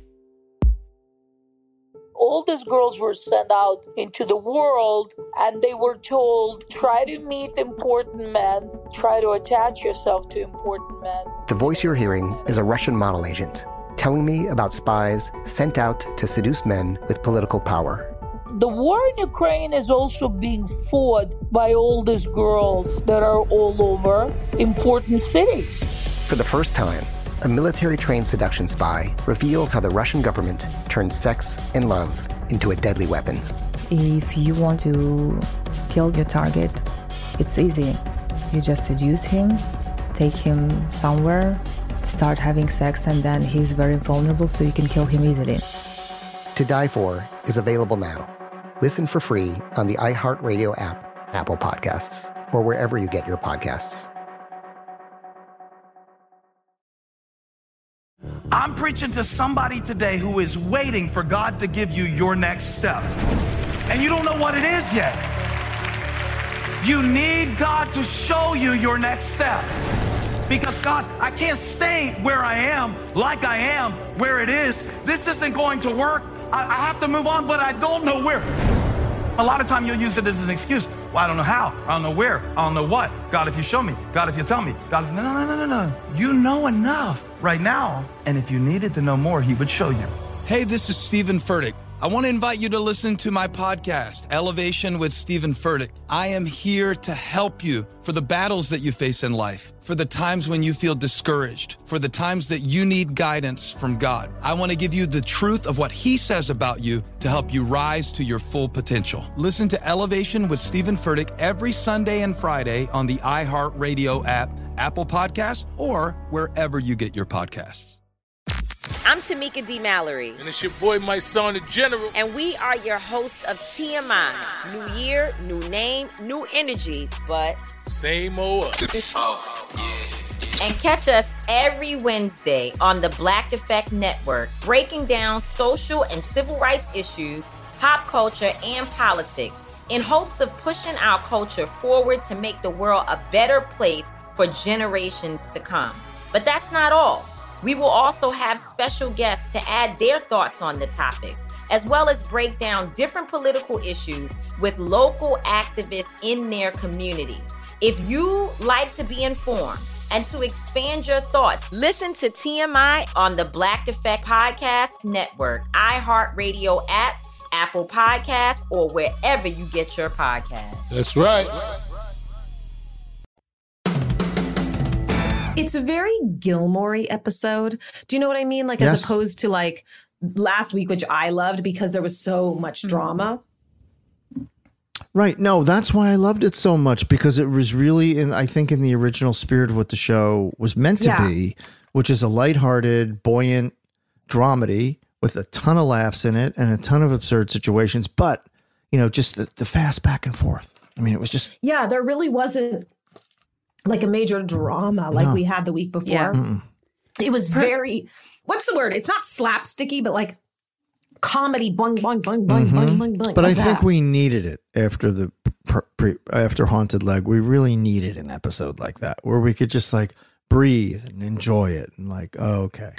[SPEAKER 17] All these girls were sent out into the world and they were told, try to meet important men, try to attach yourself to important men.
[SPEAKER 16] The voice you're hearing is a Russian model agent telling me about spies sent out to seduce men with political power.
[SPEAKER 17] The war in Ukraine is also being fought by all these girls that are all over important cities.
[SPEAKER 16] For the first time, a military-trained seduction spy reveals how the Russian government turned sex and love into a deadly weapon.
[SPEAKER 18] If you want to kill your target, it's easy. You just seduce him, take him somewhere, start having sex, and then he's very vulnerable, so you can kill him easily.
[SPEAKER 16] To Die For is available now. Listen for free on the iHeartRadio app, Apple Podcasts, or wherever you get your podcasts.
[SPEAKER 19] I'm preaching to somebody today who is waiting for God to give you your next step. And you don't know what it is yet. You need God to show you your next step. Because God, I can't stay where I am, like I am, where it is. This isn't going to work. I have to move on, but I don't know where. A lot of time you'll use it as an excuse. Well, I don't know how. I don't know where. I don't know what. God, if you show me. God, if you tell me. God, if... No. You know enough right now. And if you needed to know more, he would show you.
[SPEAKER 20] Hey, this is Stephen Furtick. I want to invite you to listen to my podcast, Elevation with Stephen Furtick. I am here to help you for the battles that you face in life, for the times when you feel discouraged, for the times that you need guidance from God. I want to give you the truth of what he says about you to help you rise to your full potential. Listen to Elevation with Stephen Furtick every Sunday and Friday on the iHeartRadio app, Apple Podcasts, or wherever you get your podcasts.
[SPEAKER 21] I'm Tamika D. Mallory.
[SPEAKER 5] And it's your boy, my son, the General.
[SPEAKER 21] And we are your hosts of TMI. New year, new name, new energy, but...
[SPEAKER 5] same old us. Oh, yeah.
[SPEAKER 21] And catch us every Wednesday on the Black Effect Network, breaking down social and civil rights issues, pop culture, and politics, in hopes of pushing our culture forward to make the world a better place for generations to come. But that's not all. We will also have special guests to add their thoughts on the topics, as well as break down different political issues with local activists in their community. If you like to be informed and to expand your thoughts, listen to TMI on the Black Effect Podcast Network, iHeartRadio app, Apple Podcasts, or wherever you get your podcasts.
[SPEAKER 5] That's right.
[SPEAKER 10] It's a very Gilmore-y episode. Do you know what I mean? Like,
[SPEAKER 2] yes.
[SPEAKER 10] As opposed to like last week, which I loved because there was so much drama.
[SPEAKER 2] Right. No, that's why I loved it so much, because it was really I think in the original spirit of what the show was meant to be, which is a lighthearted, buoyant dramedy with a ton of laughs in it and a ton of absurd situations. But, just the fast back and forth. I mean, it was just.
[SPEAKER 10] Yeah, there really wasn't like a major drama like we had the week before.
[SPEAKER 11] Yeah.
[SPEAKER 10] It was very, what's the word? It's not slapsticky, but like comedy, boing, boing, boing, boing, boing, boing, boing.
[SPEAKER 2] But
[SPEAKER 10] like
[SPEAKER 2] I think
[SPEAKER 10] that.
[SPEAKER 2] we needed it after after Haunted Leg. We really needed an episode like that where we could just like breathe and enjoy it and like, oh, okay.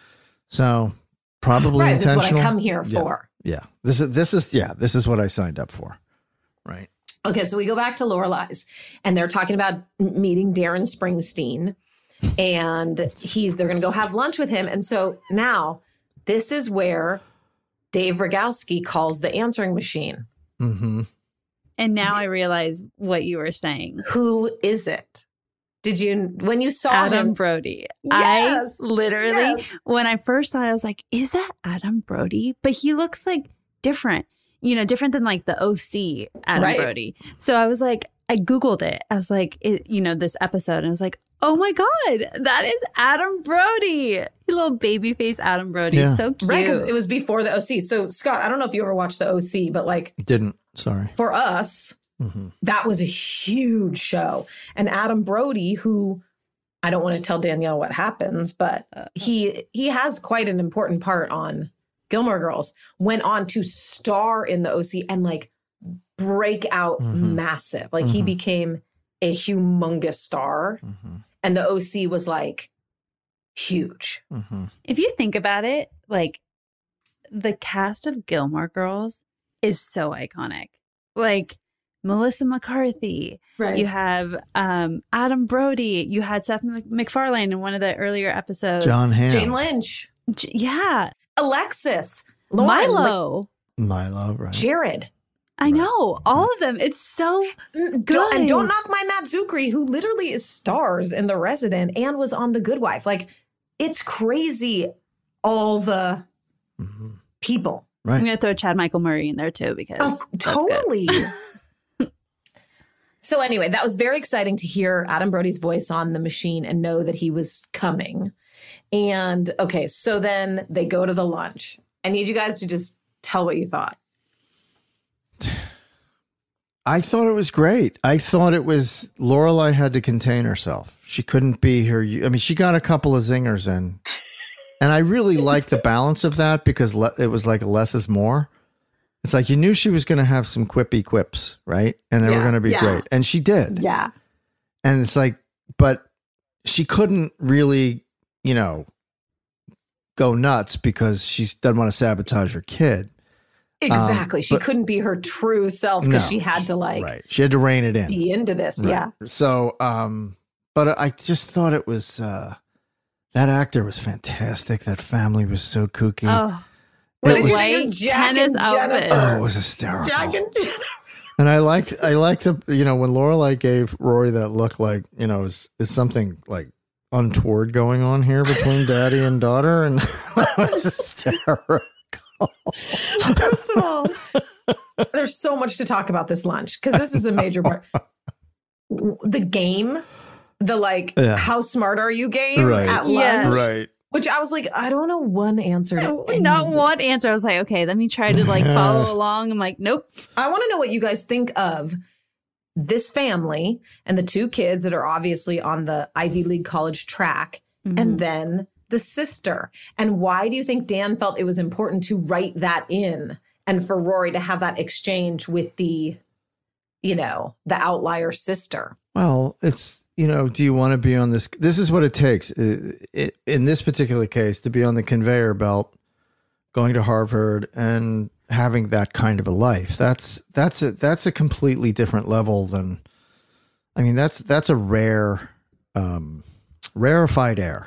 [SPEAKER 2] So probably
[SPEAKER 10] right,
[SPEAKER 2] intentional.
[SPEAKER 10] this is what I come here for.
[SPEAKER 2] Yeah. This is what I signed up for. Right.
[SPEAKER 10] Okay, so we go back to Lorelai's, and they're talking about meeting Darren Springsteen, and they're going to go have lunch with him. And so now this is where Dave Rogowski calls the answering machine.
[SPEAKER 2] Mm-hmm.
[SPEAKER 11] And now I realize what you were saying.
[SPEAKER 10] Who is it? Did you, when you saw
[SPEAKER 11] Adam
[SPEAKER 10] him?
[SPEAKER 11] Brody.
[SPEAKER 10] Yes,
[SPEAKER 11] I literally,
[SPEAKER 10] yes.
[SPEAKER 11] when I first saw it, I was like, is that Adam Brody? But he looks like different, different than like the OC Adam
[SPEAKER 10] Right.
[SPEAKER 11] Brody. So I was like, I Googled it. I was like, this episode. And I was like, oh my God, that is Adam Brody. Little baby face Adam Brody.
[SPEAKER 2] Yeah.
[SPEAKER 11] So cute.
[SPEAKER 10] Right, because it was before the OC. So Scott, I don't know if you ever watched the OC, but like
[SPEAKER 2] Didn't. Sorry.
[SPEAKER 10] for us, that was a huge show. And Adam Brody, who I don't want to tell Danielle what happens, but he has quite an important part on Gilmore Girls, went on to star in the OC and like break out massive. Like he became a humongous star. And the OC was like huge.
[SPEAKER 11] If you think about it, like the cast of Gilmore Girls is so iconic. Like Melissa McCarthy,
[SPEAKER 10] Right.
[SPEAKER 11] You have Adam Brody, you had Seth MacFarlane in one of the earlier episodes.
[SPEAKER 2] John Hamm.
[SPEAKER 10] Jane Lynch.
[SPEAKER 11] Yeah.
[SPEAKER 10] Alexis. Lauren,
[SPEAKER 11] Milo.
[SPEAKER 2] Milo, right.
[SPEAKER 10] Jared.
[SPEAKER 11] I know. All of them. It's so good.
[SPEAKER 10] Don't knock my Matt Zuckery, who literally is stars in The Resident and was on The Good Wife. Like, it's crazy, all the people.
[SPEAKER 2] Right.
[SPEAKER 11] I'm going to throw Chad Michael Murray in there too because that's
[SPEAKER 10] totally.
[SPEAKER 11] good.
[SPEAKER 10] So anyway, that was very exciting to hear Adam Brody's voice on the machine and know that he was coming. And okay, so then they go to the lunch. I need you guys to just tell what you thought.
[SPEAKER 2] I thought it was great. I thought it was Lorelai had to contain herself. She couldn't be her. I mean, she got a couple of zingers in, and I really liked the balance of that because it was like less is more. It's like you knew she was going to have some quippy quips, right? And they were going to be great, and she did.
[SPEAKER 10] Yeah.
[SPEAKER 2] And it's like, but she couldn't really, go nuts because she doesn't want to sabotage her kid.
[SPEAKER 10] Exactly. She
[SPEAKER 2] but-
[SPEAKER 10] couldn't be her true self because she had to
[SPEAKER 2] right. She had to rein it in.
[SPEAKER 10] be into this.
[SPEAKER 2] Right.
[SPEAKER 10] Yeah.
[SPEAKER 2] So, but I just thought it was, that actor was fantastic. That family was so kooky.
[SPEAKER 11] Oh,
[SPEAKER 10] What
[SPEAKER 2] It
[SPEAKER 10] did
[SPEAKER 2] was-
[SPEAKER 10] you think of Jack
[SPEAKER 11] tennis
[SPEAKER 10] and
[SPEAKER 11] outfit.
[SPEAKER 10] Jennifer?
[SPEAKER 2] Oh, it was hysterical.
[SPEAKER 10] Jack and Jennifer.
[SPEAKER 2] And I liked the, when Lorelai gave Rory that look like, is something like untoward going on here between daddy and daughter. And that was hysterical.
[SPEAKER 10] First of all, there's so much to talk about this lunch because this is a major part. The game, how smart are you game
[SPEAKER 2] Right.
[SPEAKER 10] at lunch.
[SPEAKER 11] Yes.
[SPEAKER 2] Right.
[SPEAKER 10] Which I was like, I don't know one answer to
[SPEAKER 11] Not
[SPEAKER 10] any.
[SPEAKER 11] one answer. I was like, okay, let me try to follow along. I'm like, nope.
[SPEAKER 10] I want to know what you guys think of this family and the two kids that are obviously on the Ivy League college track, and then the sister. And why do you think Dan felt it was important to write that in and for Rory to have that exchange with the outlier sister?
[SPEAKER 2] Well, it's, do you want to be on this? This is what it takes in this particular case to be on the conveyor belt, going to Harvard and having that kind of a life. That's a completely different level than, that's a rarefied air,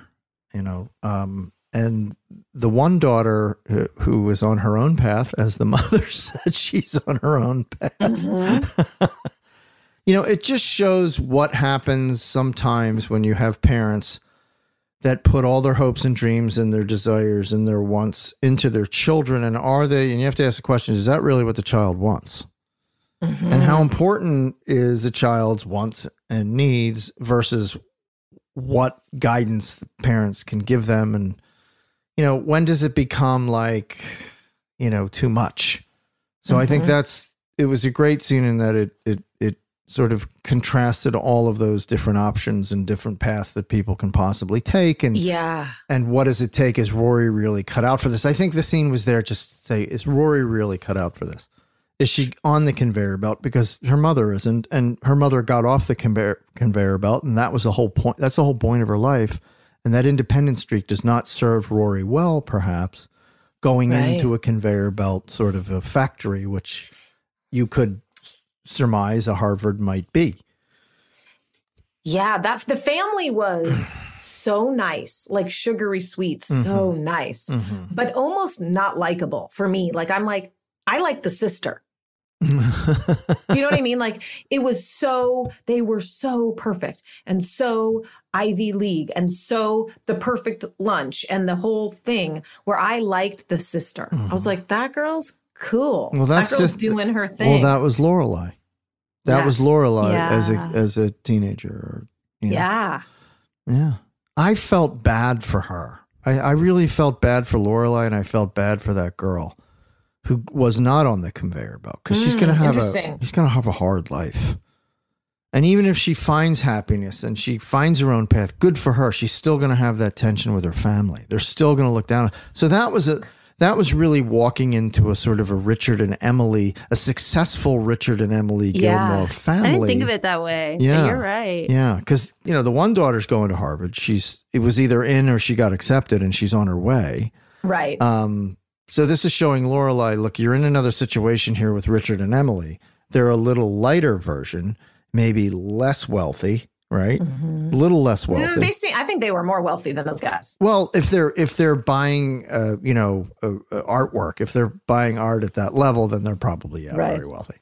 [SPEAKER 2] and the one daughter who was on her own path, as the mother said, she's on her own path. It just shows what happens sometimes when you have parents that put all their hopes and dreams and their desires and their wants into their children. And you have to ask the question, is that really what the child wants? And how important is a child's wants and needs versus what guidance the parents can give them? And, when does it become like, too much? So I think it was a great scene in that it sort of contrasted all of those different options and different paths that people can possibly take. And and what does it take? Is Rory really cut out for this? I think the scene was there just to say, is Rory really cut out for this? Is she on the conveyor belt? Because her mother isn't, and her mother got off the conveyor belt, and that was the whole point. That's the whole point of her life. And that independent streak does not serve Rory well, perhaps, going into a conveyor belt sort of a factory, which you could surmise a Harvard might be.
[SPEAKER 10] Yeah, the family was so nice, like sugary sweet, so nice, but almost not likable for me. Like, I'm like, I like the sister. Do you know what I mean? Like, it was they were so perfect and so Ivy League and so the perfect lunch and the whole thing, where I liked the sister. I was like, that girl's cool.
[SPEAKER 2] Well,
[SPEAKER 10] that girl's doing her thing.
[SPEAKER 2] Well, that was Lorelai. That was Lorelai as a teenager. Or,
[SPEAKER 10] Yeah.
[SPEAKER 2] I felt bad for her. I really felt bad for Lorelai, and I felt bad for that girl who was not on the conveyor belt, because she's going to have a hard life. And even if she finds happiness and she finds her own path, good for her. She's still going to have that tension with her family. They're still going to look down. So that was really walking into a sort of a Richard and Emily, a successful Richard and Emily Gilmore family.
[SPEAKER 11] I didn't think of it that way.
[SPEAKER 2] Yeah,
[SPEAKER 11] but you're right.
[SPEAKER 2] Yeah, because the one daughter's going to Harvard. It was either in or she got accepted, and she's on her way.
[SPEAKER 10] Right.
[SPEAKER 2] So this is showing Lorelai, look, you're in another situation here with Richard and Emily. They're a little lighter version, maybe less wealthy, right? A little less wealthy.
[SPEAKER 10] I think they were more wealthy than those guys.
[SPEAKER 2] Well, if they're buying, artwork, if they're buying art at that level, then they're probably very wealthy.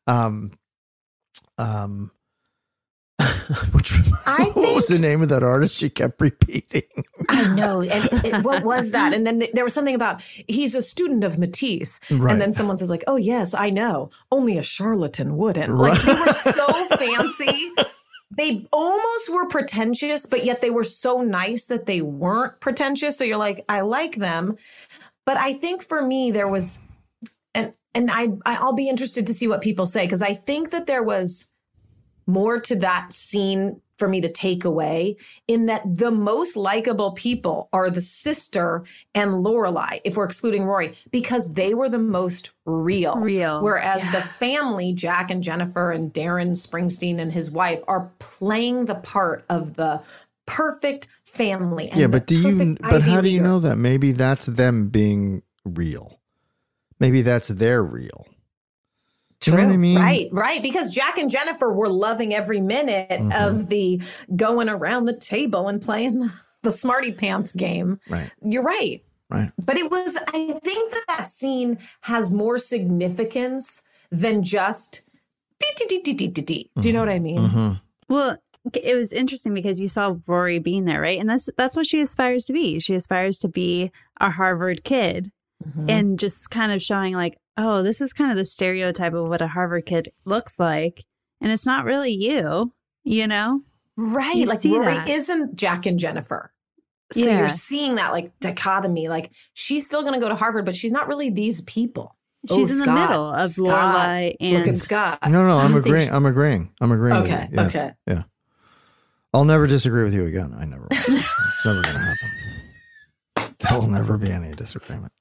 [SPEAKER 2] What was the name of that artist she kept repeating?
[SPEAKER 10] I know. And what was that? And then there was something about, he's a student of Matisse.
[SPEAKER 2] Right.
[SPEAKER 10] And then someone says like, oh yes, I know. Only a charlatan wouldn't. Like, they were so fancy. They almost were pretentious, but yet they were so nice that they weren't pretentious. So you're like, I like them. But I think for me, there was, and I'll be interested to see what people say, because I think that there was more to that scene for me to take away, in that the most likable people are the sister and Lorelai, if we're excluding Rory, because they were the most real. Whereas the family, Jack and Jennifer and Darren Springsteen and his wife, are playing the part of the perfect family. And
[SPEAKER 2] but how do you know that? Maybe that's them being real. Maybe that's their real.
[SPEAKER 10] True.
[SPEAKER 2] You know what I mean?
[SPEAKER 10] Right. Because Jack and Jennifer were loving every minute of the going around the table and playing the smarty pants game.
[SPEAKER 2] Right.
[SPEAKER 10] You're right.
[SPEAKER 2] Right.
[SPEAKER 10] But I think that scene has more significance than just do you know what I mean?
[SPEAKER 11] Well, it was interesting because you saw Rory being there, right? And that's what she aspires to be. She aspires to be a Harvard kid, and just kind of showing like, oh, this is kind of the stereotype of what a Harvard kid looks like. And it's not really you,
[SPEAKER 10] Right.
[SPEAKER 11] You
[SPEAKER 10] like Rory isn't Jack and Jennifer. So you're seeing that like dichotomy, like she's still going to go to Harvard, but she's not really these people.
[SPEAKER 11] She's in the middle of Lorelai and...
[SPEAKER 10] Look at Scott.
[SPEAKER 2] No, I'm agreeing. I'm agreeing.
[SPEAKER 10] Okay.
[SPEAKER 2] With you.
[SPEAKER 10] Okay.
[SPEAKER 2] Yeah. I'll never disagree with you again. I never will. It's never going to happen. There will never be any disagreement.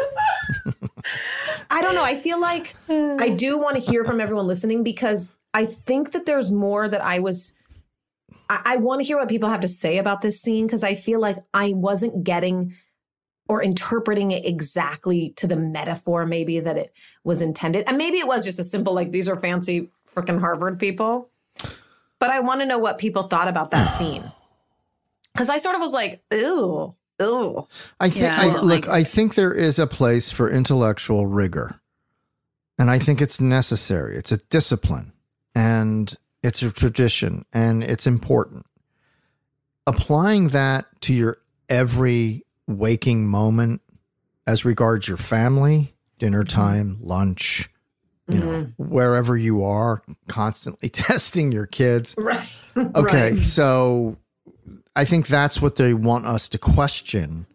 [SPEAKER 10] I don't know. I feel like I do want to hear from everyone listening, because I think that there's more that I want to hear what people have to say about this scene, because I feel like I wasn't getting or interpreting it exactly to the metaphor maybe that it was intended. And maybe it was just a simple, like, these are fancy freaking Harvard people. But I want to know what people thought about that scene. Because I sort of was like, ew.
[SPEAKER 2] I think there is a place for intellectual rigor, and I think it's necessary. It's a discipline, and it's a tradition, and it's important. Applying that to your every waking moment as regards your family, dinner time, lunch, wherever you are, constantly testing your kids.
[SPEAKER 10] Right.
[SPEAKER 2] Okay, so I think that's what they want us to question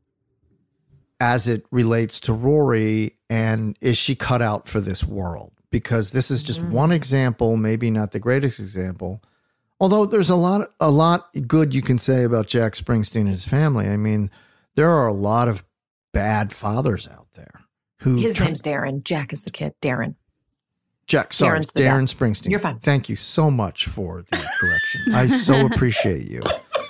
[SPEAKER 2] as it relates to Rory, and is she cut out for this world? because this is just one example, maybe not the greatest example. Although there's a lot good you can say about Jack Springsteen and his family. I mean, there are a lot of bad fathers out there who.
[SPEAKER 10] His name's Darren. Jack is the kid. Darren.
[SPEAKER 2] Jack, sorry, Darren Springsteen.
[SPEAKER 10] You're fine.
[SPEAKER 2] Thank you so much for the correction. I so appreciate you.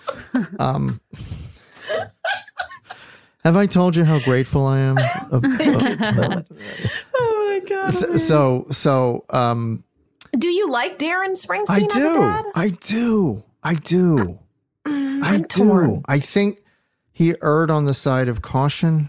[SPEAKER 2] Have I told you how grateful I am?
[SPEAKER 10] Oh my God.
[SPEAKER 2] So,
[SPEAKER 10] do you like Darren Springsteen as a dad?
[SPEAKER 2] I do.
[SPEAKER 10] Torn.
[SPEAKER 2] I think he erred on the side of caution.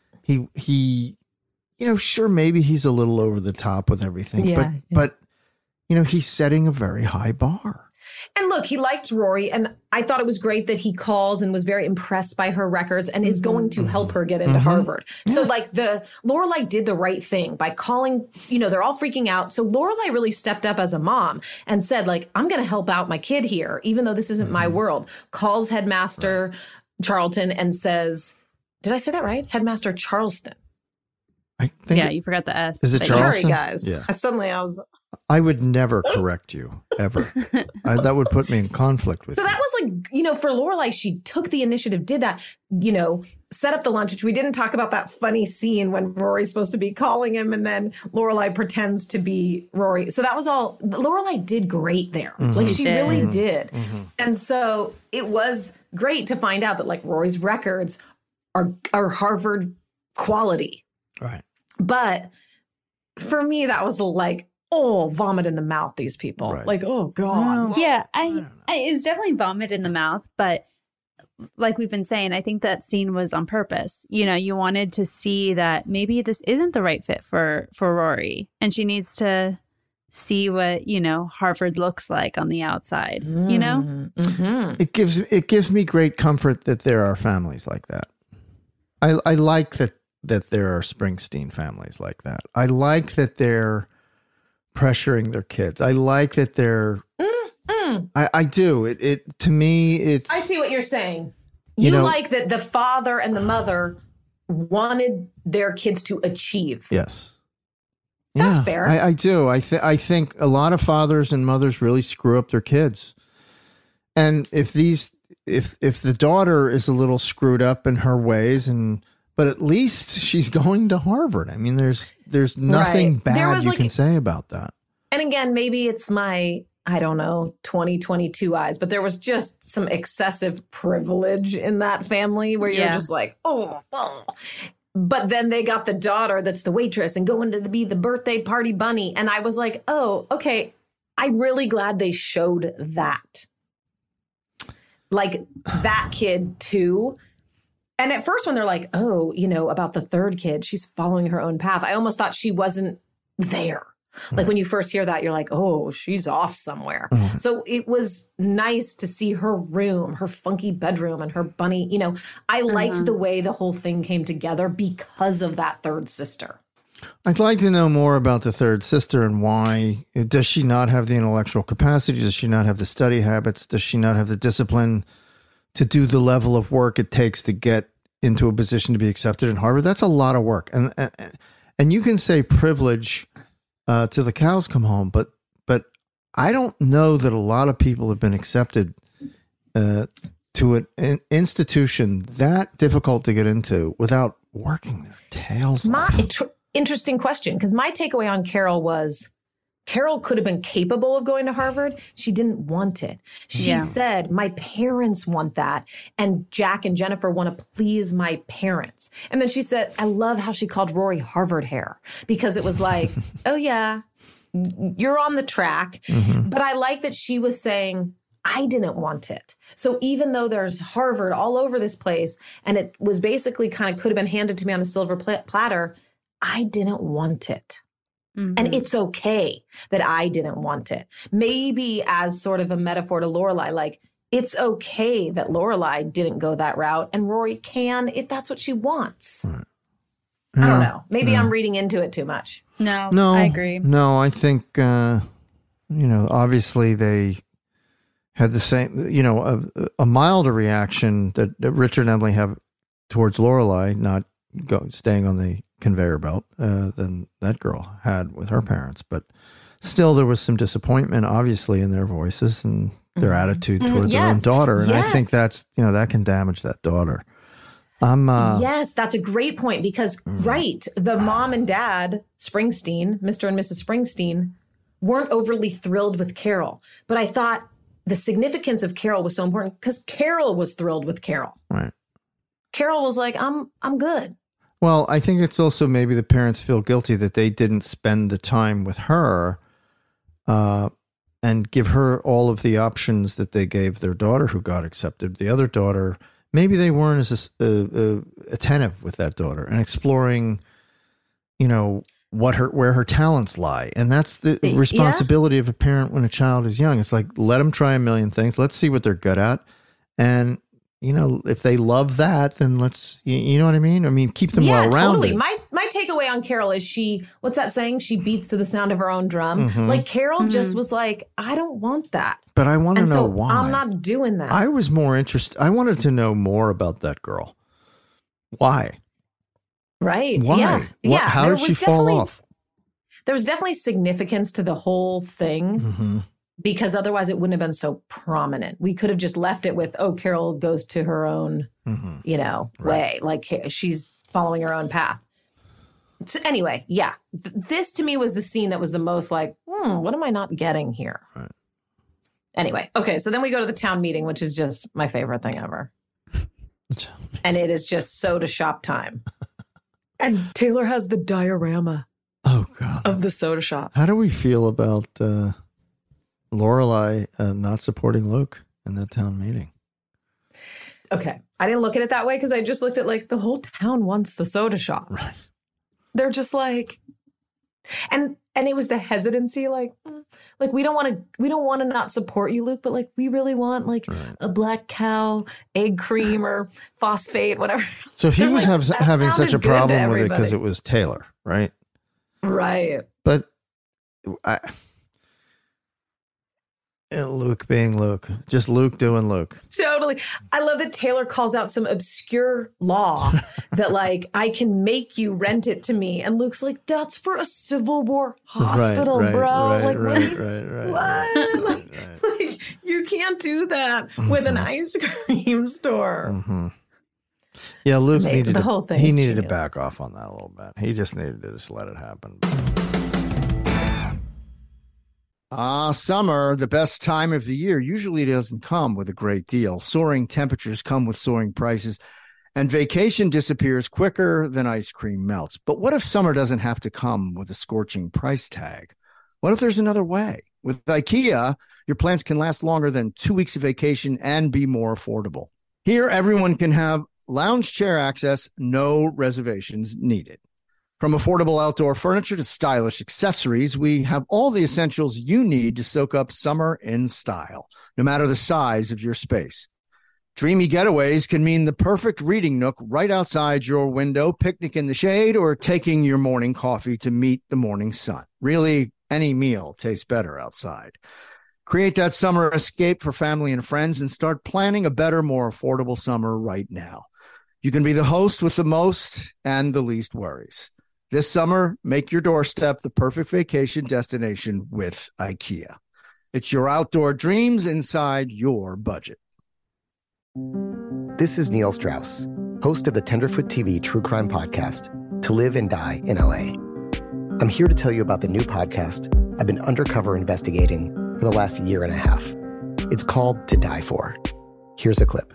[SPEAKER 2] He sure, maybe he's a little over the top with everything, but he's setting a very high bar.
[SPEAKER 10] And look, he liked Rory, and I thought it was great that he calls and was very impressed by her records and is going to help her get into Harvard. Yeah. So like Lorelai did the right thing by calling, they're all freaking out. So Lorelai really stepped up as a mom and said, like, I'm going to help out my kid here, even though this isn't my world. Calls Headmaster Charlton and says, did I say that right? Headmaster Charleston.
[SPEAKER 2] I think
[SPEAKER 11] you forgot the S.
[SPEAKER 2] Is it Charleston?
[SPEAKER 10] Sorry, guys.
[SPEAKER 2] Yeah.
[SPEAKER 10] I
[SPEAKER 2] would never correct you, ever. That would put me in conflict with you.
[SPEAKER 10] So that was like, for Lorelai, she took the initiative, did that, set up the lunch, which we didn't talk about that funny scene when Rory's supposed to be calling him and then Lorelai pretends to be Rory. So that was all, Lorelai did great there. Like she really did. And so it was great to find out that like Rory's records are Harvard quality.
[SPEAKER 2] Right.
[SPEAKER 10] But for me, that was like, vomit in the mouth, these people.
[SPEAKER 2] Right.
[SPEAKER 10] Like, oh, God.
[SPEAKER 11] Well, yeah, it was definitely vomit in the mouth. But like we've been saying, I think that scene was on purpose. You wanted to see that maybe this isn't the right fit for Rory. And she needs to see what, Harvard looks like on the outside,
[SPEAKER 2] It gives me great comfort that there are families like that. I like that there are Springsteen families like that. I like that they're pressuring their kids. I like that they're. I do. It to me, it's.
[SPEAKER 10] I see what you're saying. You like that the father and the mother wanted their kids to achieve.
[SPEAKER 2] Yes.
[SPEAKER 10] That's fair.
[SPEAKER 2] I do. I think a lot of fathers and mothers really screw up their kids, and if the daughter is a little screwed up in her ways but at least she's going to Harvard. I mean, there's nothing bad you can say about that.
[SPEAKER 10] And again, maybe it's my, 2022 eyes, but there was just some excessive privilege in that family where you're just like, oh. But then they got the daughter that's the waitress and going to be the birthday party bunny. And I was like, oh, okay. I'm really glad they showed that. Like that kid too. And at first when they're like, about the third kid, she's following her own path. I almost thought she wasn't there. Like when you first hear that, you're like, oh, she's off somewhere. So it was nice to see her room, her funky bedroom and her bunny. I liked the way the whole thing came together because of that third sister.
[SPEAKER 2] I'd like to know more about the third sister and why. Does she not have the intellectual capacity? Does she not have the study habits? Does she not have the discipline to do the level of work it takes to get into a position to be accepted in Harvard? That's a lot of work. And you can say privilege till the cows come home, but I don't know that a lot of people have been accepted to an institution that difficult to get into without working their tails off.
[SPEAKER 10] Interesting question, because my takeaway on Carol was Carol could have been capable of going to Harvard. She didn't want it. She said, my parents want that. And Jack and Jennifer want to please my parents. And then she said, I love how she called Rory Harvard hair, because it was like, oh yeah, you're on the track. But I like that she was saying, I didn't want it. So even though there's Harvard all over this place, and it was basically kind of could have been handed to me on a silver platter, I didn't want it. And it's okay that I didn't want it. Maybe as sort of a metaphor to Lorelai, like it's okay that Lorelai didn't go that route and Rory can if that's what she wants. Right. I don't know. Maybe I'm reading into it too much.
[SPEAKER 11] No, I agree.
[SPEAKER 2] No, I think, obviously they had the same, a milder reaction that Richard and Emily have towards Lorelai, not staying on the conveyor belt than that girl had with her parents. But still, there was some disappointment, obviously, in their voices and their attitude toward their own daughter. And I think that's, that can damage that daughter.
[SPEAKER 10] Yes, that's a great point because, the mom and dad, Springsteen, Mr. and Mrs. Springsteen, weren't overly thrilled with Carol. But I thought the significance of Carol was so important because Carol was thrilled with Carol.
[SPEAKER 2] Right.
[SPEAKER 10] Carol was like, I'm good.
[SPEAKER 2] Well, I think it's also maybe the parents feel guilty that they didn't spend the time with her and give her all of the options that they gave their daughter who got accepted. The other daughter, maybe they weren't as attentive with that daughter and exploring, where her talents lie. And that's the responsibility of a parent when a child is young. It's like, let them try a million things. Let's see what they're good at. And, if they love that, then let's, you know what I mean? I mean, keep them well-rounded.
[SPEAKER 10] Totally. My takeaway on Carol is what's that saying? She beats to the sound of her own drum.
[SPEAKER 2] Mm-hmm.
[SPEAKER 10] Like Carol just was like, I don't want that.
[SPEAKER 2] But I want to know why.
[SPEAKER 10] I'm not doing that.
[SPEAKER 2] I was more interested. I wanted to know more about that girl. Why?
[SPEAKER 10] Right.
[SPEAKER 2] Why?
[SPEAKER 10] Yeah.
[SPEAKER 2] How did she fall off?
[SPEAKER 10] There was definitely significance to the whole thing.
[SPEAKER 2] Mm-hmm.
[SPEAKER 10] Because otherwise it wouldn't have been so prominent. We could have just left it with, Carol goes to her own, way. Like she's following her own path. So anyway, yeah. This to me was the scene that was the most like, what am I not getting here?
[SPEAKER 2] Right.
[SPEAKER 10] Anyway, okay. So then we go to the town meeting, which is just my favorite thing ever. And it is just soda shop time. And Taylor has the diorama of the soda shop.
[SPEAKER 2] How do we feel about... Lorelai not supporting Luke in that town meeting?
[SPEAKER 10] Okay. I didn't look at it that way because I just looked at like the whole town wants the soda shop.
[SPEAKER 2] Right.
[SPEAKER 10] They're just like, and it was the hesitancy, like we don't want to not support you, Luke, but like we really want like a black cow, egg cream or phosphate, whatever.
[SPEAKER 2] So he was having such a problem with it because it was Taylor, right?
[SPEAKER 10] Right.
[SPEAKER 2] But Luke being Luke, just Luke doing Luke.
[SPEAKER 10] Totally. I love that Taylor calls out some obscure law that like, I can make you rent it to me. And Luke's like, that's for a Civil War hospital, bro. Like, you can't do that with an ice cream store.
[SPEAKER 2] Mm-hmm. Yeah, Luke needed to
[SPEAKER 10] genius.
[SPEAKER 2] back off on that a little bit. He just needed to just let it happen. Summer, the best time of the year, usually doesn't come with a great deal. Soaring temperatures come with soaring prices, and vacation disappears quicker than ice cream melts. But what if summer doesn't have to come with a scorching price tag? What if there's another way? With IKEA, your plans can last longer than 2 weeks of vacation and be more affordable. Here, everyone can have lounge chair access, no reservations needed. From affordable outdoor furniture to stylish accessories, we have all the essentials you need to soak up summer in style, no matter the size of your space. Dreamy getaways can mean the perfect reading nook right outside your window, picnic in the shade, or taking your morning coffee to meet the morning sun. Really, any meal tastes better outside. Create that summer escape for family and friends and start planning a better, more affordable summer right now. You can be the host with the most and the least worries. This summer, make your doorstep the perfect vacation destination with IKEA. It's your outdoor dreams inside your budget.
[SPEAKER 16] This is Neil Strauss, host of the Tenderfoot TV True Crime Podcast, To Live and Die in LA. I'm here to tell you about the new podcast I've been undercover investigating for the last year and a half. It's called To Die For. Here's a clip.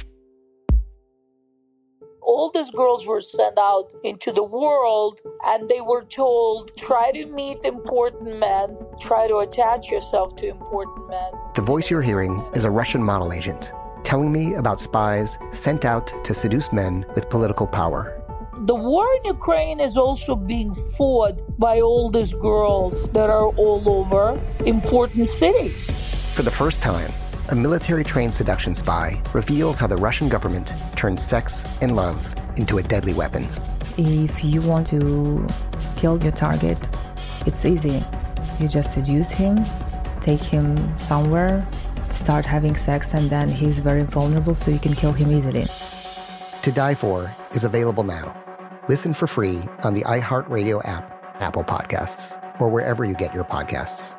[SPEAKER 17] All these girls were sent out into the world and they were told, try to meet important men, try to attach yourself to important men.
[SPEAKER 16] The voice you're hearing is a Russian model agent telling me about spies sent out to seduce men with political power.
[SPEAKER 17] The war in Ukraine is also being fought by all these girls that are all over important cities.
[SPEAKER 16] For the first time, a military-trained seduction spy reveals how the Russian government turned sex and love into a deadly weapon.
[SPEAKER 18] If you want to kill your target, it's easy. You just seduce him, take him somewhere, start having sex, and then he's very vulnerable, so you can kill him easily.
[SPEAKER 16] To Die For is available now. Listen for free on the iHeartRadio app, Apple Podcasts, or wherever you get your podcasts.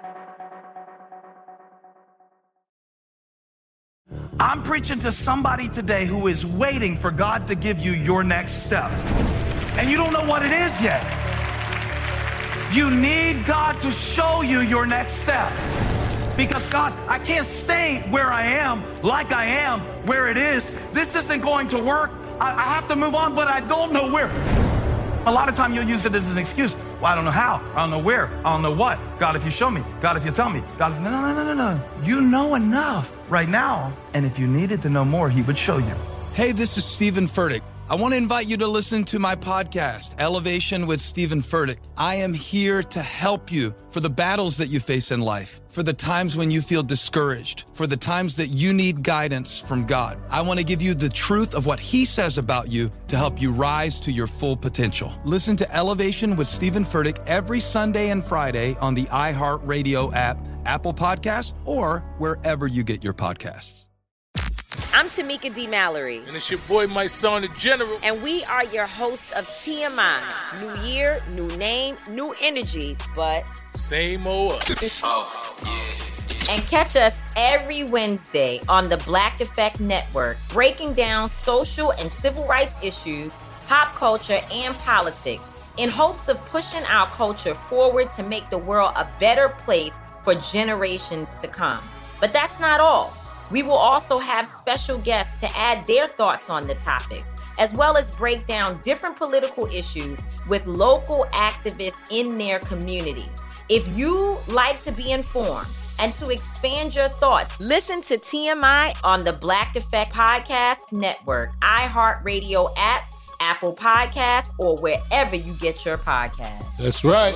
[SPEAKER 19] I'm preaching to somebody today who is waiting for God to give you your next step. And you don't know what it is yet. You need God to show you your next step. Because God, I can't stay where I am, like I am, where it is. This isn't going to work. I have to move on, but I don't know where. A lot of time you'll use it as an excuse. Well, I don't know how. I don't know where. I don't know what. God, if you show me. God, if you tell me. God, if... No. You know enough right now. And if you needed to know more, he would show you.
[SPEAKER 20] Hey, this is Stephen Furtick. I want to invite you to listen to my podcast, Elevation with Stephen Furtick. I am here to help you for the battles that you face in life, for the times when you feel discouraged, for the times that you need guidance from God. I want to give you the truth of what he says about you to help you rise to your full potential. Listen to Elevation with Stephen Furtick every Sunday and Friday on the iHeartRadio app, Apple Podcasts, or wherever you get your podcasts.
[SPEAKER 21] I'm Tamika D. Mallory.
[SPEAKER 5] And it's your boy, my son, the General.
[SPEAKER 21] And we are your hosts of TMI. New year, new name, new energy, but...
[SPEAKER 5] same old us. Oh, yeah.
[SPEAKER 21] And catch us every Wednesday on the Black Effect Network, breaking down social and civil rights issues, pop culture, and politics, in hopes of pushing our culture forward to make the world a better place for generations to come. But that's not all. We will also have special guests to add their thoughts on the topics, as well as break down different political issues with local activists in their community. If you like to be informed and to expand your thoughts, listen to TMI on the Black Effect Podcast Network, iHeartRadio app, Apple Podcasts, or wherever you get your podcasts.
[SPEAKER 5] That's right.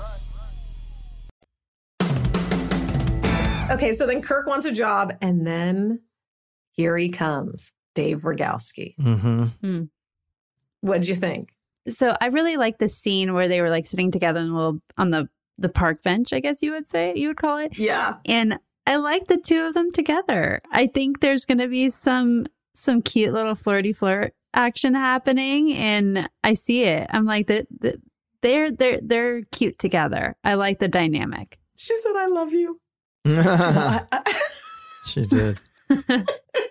[SPEAKER 10] Okay, so then Kirk wants a job, and then here he comes, Dave Rogowski.
[SPEAKER 2] Mm-hmm.
[SPEAKER 10] What'd you think?
[SPEAKER 11] So I really like the scene where they were like sitting together on the park bench, I guess you would call it.
[SPEAKER 10] Yeah.
[SPEAKER 11] And I like the two of them together. I think there's going to be some cute little flirty flirt action happening, and I see it. I'm like they're cute together. I like the dynamic.
[SPEAKER 10] She said, "I love you."
[SPEAKER 2] She did.
[SPEAKER 10] And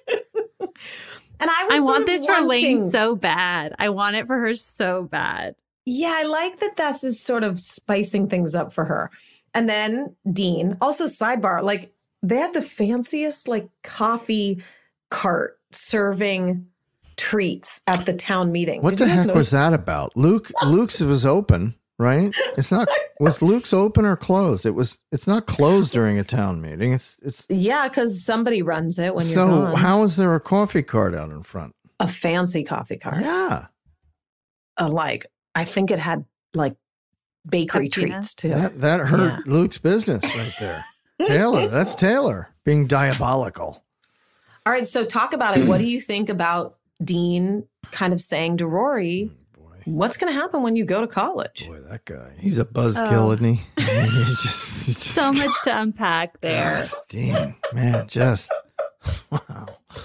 [SPEAKER 10] I
[SPEAKER 11] want this for Lane so bad. I want it for her so bad.
[SPEAKER 10] Yeah, I like that that's is sort of spicing things up for her. And then Dean, also sidebar, like they had the fanciest like coffee cart serving treats at the town meeting.
[SPEAKER 2] What the heck was that about? Luke's was open, right? It's not. Was Luke's open or closed? It's not closed during a town meeting. It's
[SPEAKER 10] yeah, because somebody runs it when you're
[SPEAKER 2] So
[SPEAKER 10] gone.
[SPEAKER 2] how is there a coffee cart out in front?
[SPEAKER 10] A fancy coffee cart.
[SPEAKER 2] Yeah.
[SPEAKER 10] I think it had like bakery treats too.
[SPEAKER 2] That hurt Luke's business right there. Taylor, that's Taylor being diabolical.
[SPEAKER 10] All right, so talk about it. What do you think about Dean kind of saying to Rory, what's going to happen when you go to college?
[SPEAKER 2] Boy, that guy. He's a buzzkill, isn't he? I mean, he's just
[SPEAKER 11] so much to unpack there.
[SPEAKER 2] God, Dean, man, just wow.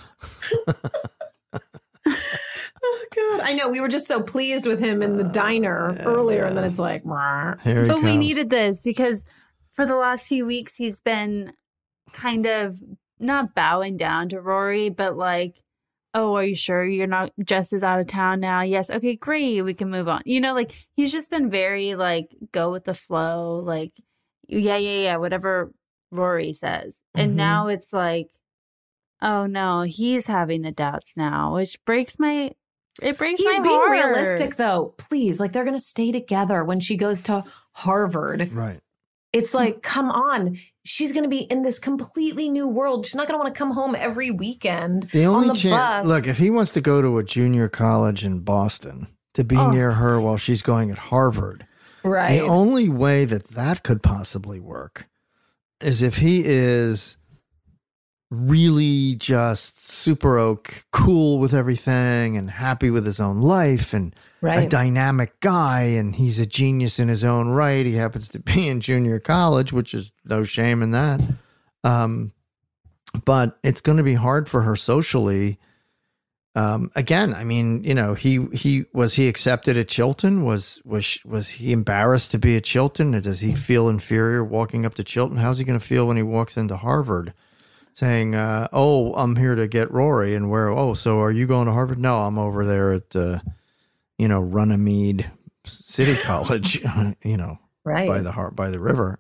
[SPEAKER 10] Oh, God. I know. We were just so pleased with him in the diner earlier, and then it's like,
[SPEAKER 11] but we needed this because for the last few weeks, he's been kind of not bowing down to Rory, but like, oh, are you sure you're not Jess is out of town now? Yes. Okay, great. We can move on. You know, like he's just been very like go with the flow. Like, yeah. Whatever Rory says. And now it's like, oh no, he's having the doubts now, which breaks my heart.
[SPEAKER 10] He's being realistic though. Please, like they're going to stay together when she goes to Harvard.
[SPEAKER 2] Right.
[SPEAKER 10] It's like, come on. She's going to be in this completely new world. She's not going to want to come home every weekend on the bus.
[SPEAKER 2] Look, if he wants to go to a junior college in Boston to be near her while she's going at Harvard,
[SPEAKER 10] right?
[SPEAKER 2] The only way that could possibly work is if he is really just super cool with everything and happy with his own life and a dynamic guy, and he's a genius in his own right. He happens to be in junior college, which is no shame in that. But it's going to be hard for her socially Again, I mean, he was he accepted at Chilton? Was he embarrassed to be at Chilton? Does he feel inferior walking up to Chilton? How's he going to feel when he walks into Harvard saying, I'm here to get Rory, and so are you going to Harvard? No, I'm over there at, Runnymede City College,
[SPEAKER 10] right
[SPEAKER 2] by the river.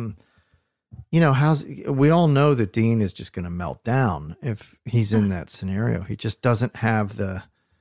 [SPEAKER 2] We all know that Dean is just going to melt down if he's in that scenario. He just doesn't have the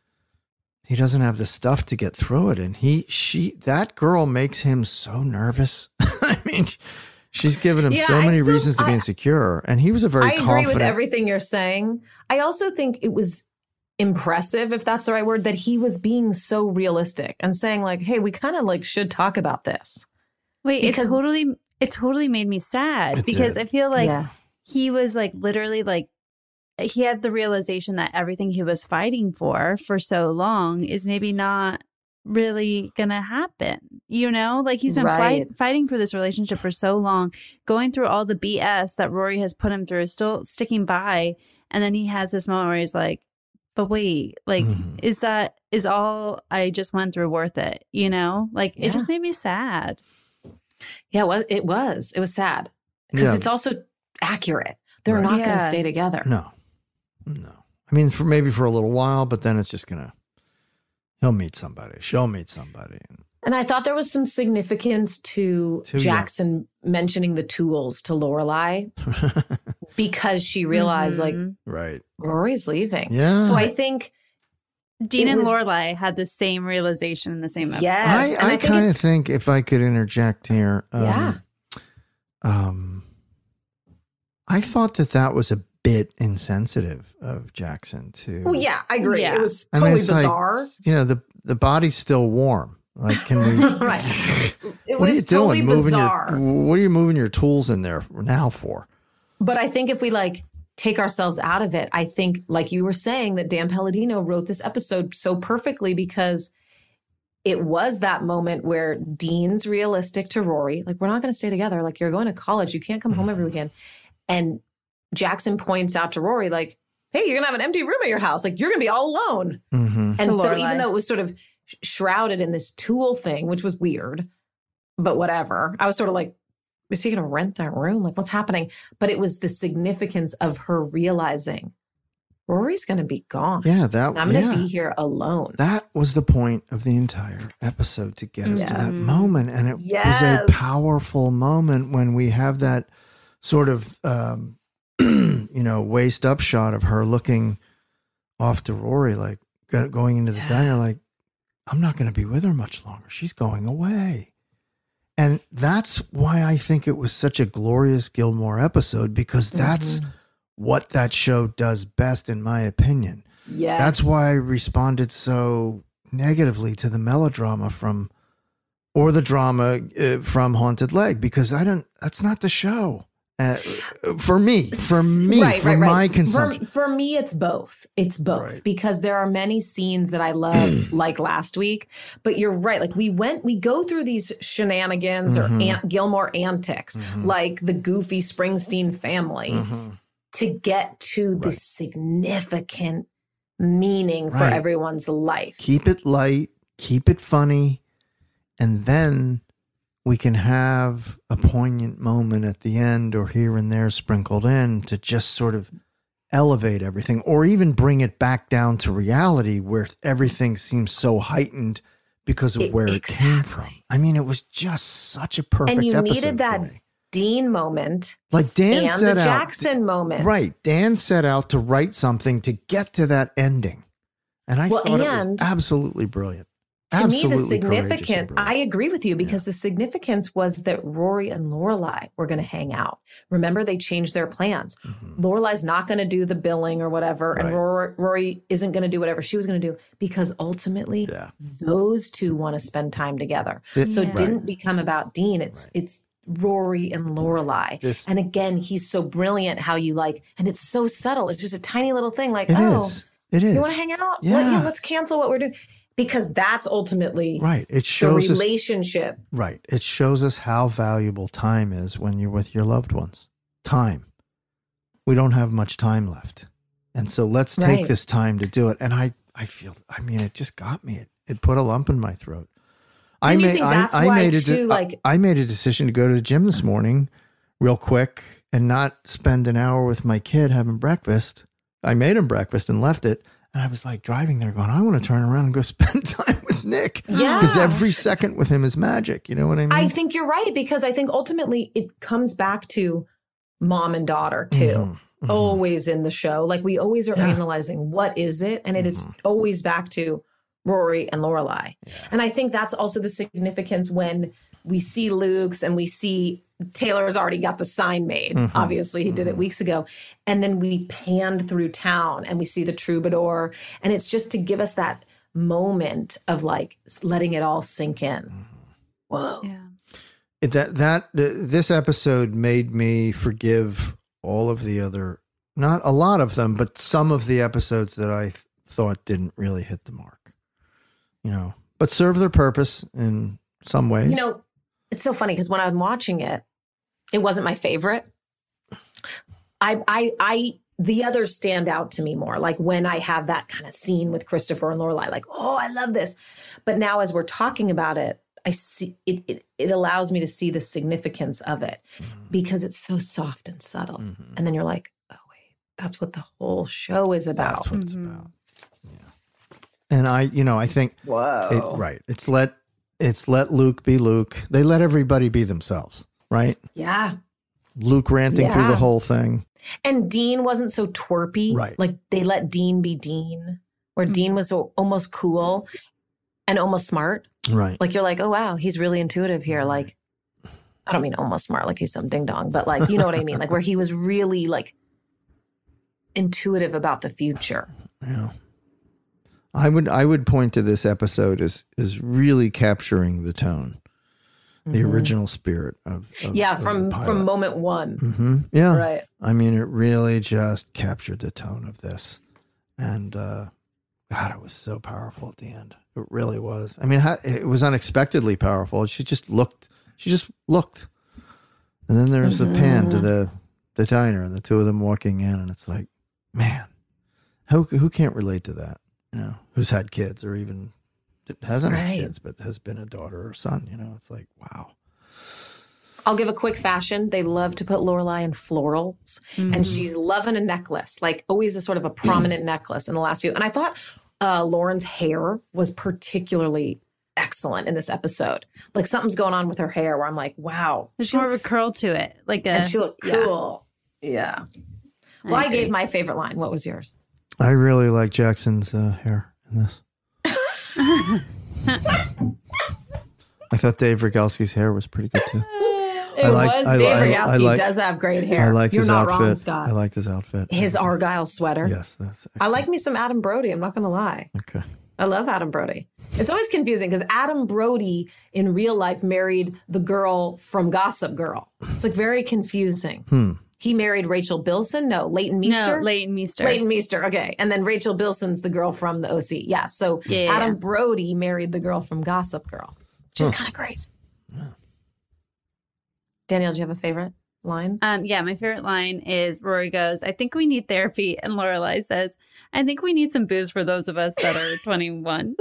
[SPEAKER 2] stuff to get through it. And that girl makes him so nervous. I mean, she's given him so many reasons to be insecure. And he was a very confident.
[SPEAKER 10] I agree with everything you're saying. I also think it was impressive, if that's the right word, that he was being so realistic and saying like, hey, we kind of like should talk about this.
[SPEAKER 11] Wait, it totally made me sad because I feel like he was like literally like he had the realization that everything he was fighting for so long is maybe not really gonna happen. Like he's been fighting for this relationship for so long, going through all the BS that Rory has put him through, still sticking by, and then he has this moment where he's like, but wait, like is all I just went through worth it? It just made me sad.
[SPEAKER 10] Yeah, well, it was sad because it's also accurate. They're not going to stay together.
[SPEAKER 2] No. I mean, maybe for a little while, but then it's just he'll meet somebody. She'll meet somebody.
[SPEAKER 10] And I thought there was some significance to Jackson mentioning the tools to Lorelai because she realized Rory's leaving.
[SPEAKER 2] Yeah.
[SPEAKER 10] So I think
[SPEAKER 11] Dean and Lorelai had the same realization in the same episode.
[SPEAKER 10] Yes.
[SPEAKER 2] I kind of think, if I could interject here, I thought that was a bit insensitive of Jackson too.
[SPEAKER 10] Well, yeah, I agree. Yeah. It was totally bizarre.
[SPEAKER 2] Like, the body's still warm. Like, can we?
[SPEAKER 10] Right. It
[SPEAKER 2] what
[SPEAKER 10] was
[SPEAKER 2] are you
[SPEAKER 10] totally
[SPEAKER 2] doing?
[SPEAKER 10] bizarre.
[SPEAKER 2] What are you moving your tools in there now for?
[SPEAKER 10] But I think if we take ourselves out of it, I think, like you were saying, that Dan Palladino wrote this episode so perfectly because it was that moment where Dean's realistic to Rory, like, we're not going to stay together. Like, you're going to college. You can't come home every weekend. And Jackson points out to Rory, like, hey, you're going to have an empty room at your house. Like, you're going to be all alone.
[SPEAKER 2] Mm-hmm.
[SPEAKER 10] And so even though it was sort of shrouded in this tool thing, which was weird, but whatever, I was sort of like, is he going to rent that room? Like, what's happening? But it was the significance of her realizing Rory's going to be gone.
[SPEAKER 2] Yeah,
[SPEAKER 10] I'm going to be here alone.
[SPEAKER 2] That was the point of the entire episode, to get us to that moment. And it was a powerful moment when we have that sort of, waist up shot of her looking off to Rory, like going into the diner, like, I'm not going to be with her much longer. She's going away. And that's why I think it was such a glorious Gilmore episode, because that's what that show does best, in my opinion.
[SPEAKER 10] Yes.
[SPEAKER 2] That's why I responded so negatively to the melodrama from Haunted Leg, because that's not the show. For me, my consumption.
[SPEAKER 10] For me, it's both. It's both, because there are many scenes that I love, like last week. But you're right. Like we go through these shenanigans or Gilmore antics, like the goofy Springsteen family, to get to the significant meaning for everyone's life.
[SPEAKER 2] Keep it light, keep it funny, and then we can have a poignant moment at the end or here and there sprinkled in to just sort of elevate everything, or even bring it back down to reality where everything seems so heightened because of where it came from. I mean, it was just such a perfect episode.
[SPEAKER 10] And you needed that Dean moment,
[SPEAKER 2] like Dan set
[SPEAKER 10] and the
[SPEAKER 2] out,
[SPEAKER 10] Jackson moment.
[SPEAKER 2] Right. Dan set out to write something to get to that ending. And I thought it was absolutely brilliant.
[SPEAKER 10] To me, the significance, I agree with you, because the significance was that Rory and Lorelai were going to hang out. Remember, they changed their plans. Lorelai's not going to do the billing or whatever, and Rory isn't going to do whatever she was going to do, because ultimately those two want to spend time together. So it didn't become about Dean. It's Rory and Lorelai. And again, he's so brilliant how you and it's so subtle. It's just a tiny little thing like,
[SPEAKER 2] it is.
[SPEAKER 10] You want to hang out?
[SPEAKER 2] Yeah.
[SPEAKER 10] Let's cancel what we're doing. Because that's ultimately
[SPEAKER 2] it shows
[SPEAKER 10] the relationship.
[SPEAKER 2] It shows us how valuable time is when you're with your loved ones. Time. We don't have much time left. And so let's take this time to do it. And I feel, I mean, it just got me. It put a lump in my throat. I made a decision to go to the gym this morning real quick and not spend an hour with my kid having breakfast. I made him breakfast and left it. And I was like driving there going, I want to turn around and go spend time with Nick.
[SPEAKER 10] Yeah.
[SPEAKER 2] Because every second with him is magic. You know what I mean?
[SPEAKER 10] I think you're right, because I think ultimately it comes back to mom and daughter too. Always in the show. Like we always are analyzing what is it? And it is always back to Rory and Lorelai. Yeah. And I think that's also the significance when we see Luke's and we see Taylor's already got the sign made. Obviously, he did it weeks ago. And then we panned through town and we see the troubadour. And it's just to give us that moment of like letting it all sink in. Whoa.
[SPEAKER 11] Yeah.
[SPEAKER 2] This episode made me forgive all of the other, not a lot of them, but some of the episodes that I thought didn't really hit the mark, you know, but serve their purpose in some ways.
[SPEAKER 10] You know, it's so funny because when I'm watching it, it wasn't my favorite. The others stand out to me more. Like when I have that kind of scene with Christopher and Lorelai, like, oh, I love this. But now as we're talking about it, I see it allows me to see the significance of it because it's so soft and subtle. And then you're like, oh, wait, that's what the whole show is about.
[SPEAKER 2] That's what it's about. Yeah. And I think,
[SPEAKER 10] whoa,
[SPEAKER 2] it's let Luke be Luke. They let everybody be themselves, right?
[SPEAKER 10] Yeah.
[SPEAKER 2] Luke ranting through the whole thing.
[SPEAKER 10] And Dean wasn't so twerpy.
[SPEAKER 2] Right.
[SPEAKER 10] Like they let Dean be Dean, where Dean was almost cool and almost smart.
[SPEAKER 2] Right.
[SPEAKER 10] Like you're like, oh, wow, he's really intuitive here. Right. Like, I don't mean almost smart, like he's some ding dong, but like, you know what I mean? Like where he was really like intuitive about the future.
[SPEAKER 2] Yeah. I would point to this episode as really capturing the tone, the original spirit of
[SPEAKER 10] from moment one.
[SPEAKER 2] Yeah.
[SPEAKER 10] Right.
[SPEAKER 2] I mean, it really just captured the tone of this. And God, it was so powerful at the end. It really was. I mean, it was unexpectedly powerful. She just looked. And then there's the pan to the diner and the two of them walking in. And it's like, man, who can't relate to that? You know, who's had kids or even hasn't had kids, but has been a daughter or son, you know, it's like, wow.
[SPEAKER 10] I'll give a quick fashion. They love to put Lorelai in florals and she's loving a necklace, like always a sort of a prominent necklace in the last few. And I thought Lauren's hair was particularly excellent in this episode. Like something's going on with her hair where I'm like, wow.
[SPEAKER 11] There's more of a curl to it.
[SPEAKER 10] And she looked cool. Yeah. Well, I gave my favorite line. What was yours?
[SPEAKER 2] I really like Jackson's hair in this. I thought Dave Rogalski's hair was pretty good too.
[SPEAKER 10] Dave Rogalski does have great hair.
[SPEAKER 2] I like
[SPEAKER 10] You're
[SPEAKER 2] his
[SPEAKER 10] not
[SPEAKER 2] outfit.
[SPEAKER 10] wrong, Scott.
[SPEAKER 2] I like his outfit.
[SPEAKER 10] His Argyle sweater.
[SPEAKER 2] Yes, that's excellent.
[SPEAKER 10] I like me some Adam Brody. I'm not going to lie.
[SPEAKER 2] Okay.
[SPEAKER 10] I love Adam Brody. It's always confusing because Adam Brody in real life married the girl from Gossip Girl. It's like very confusing. He married Rachel Bilson. No, Leighton Meester.
[SPEAKER 11] No, Leighton Meester.
[SPEAKER 10] Leighton Meester. Okay. And then Rachel Bilson's the girl from the OC. Yeah. So Adam Brody married the girl from Gossip Girl, which is kind of crazy. Yeah. Danielle, do you have a favorite line?
[SPEAKER 11] Yeah, my favorite line is Rory goes, I think we need therapy. And Lorelai says, I think we need some booze for those of us that are 21.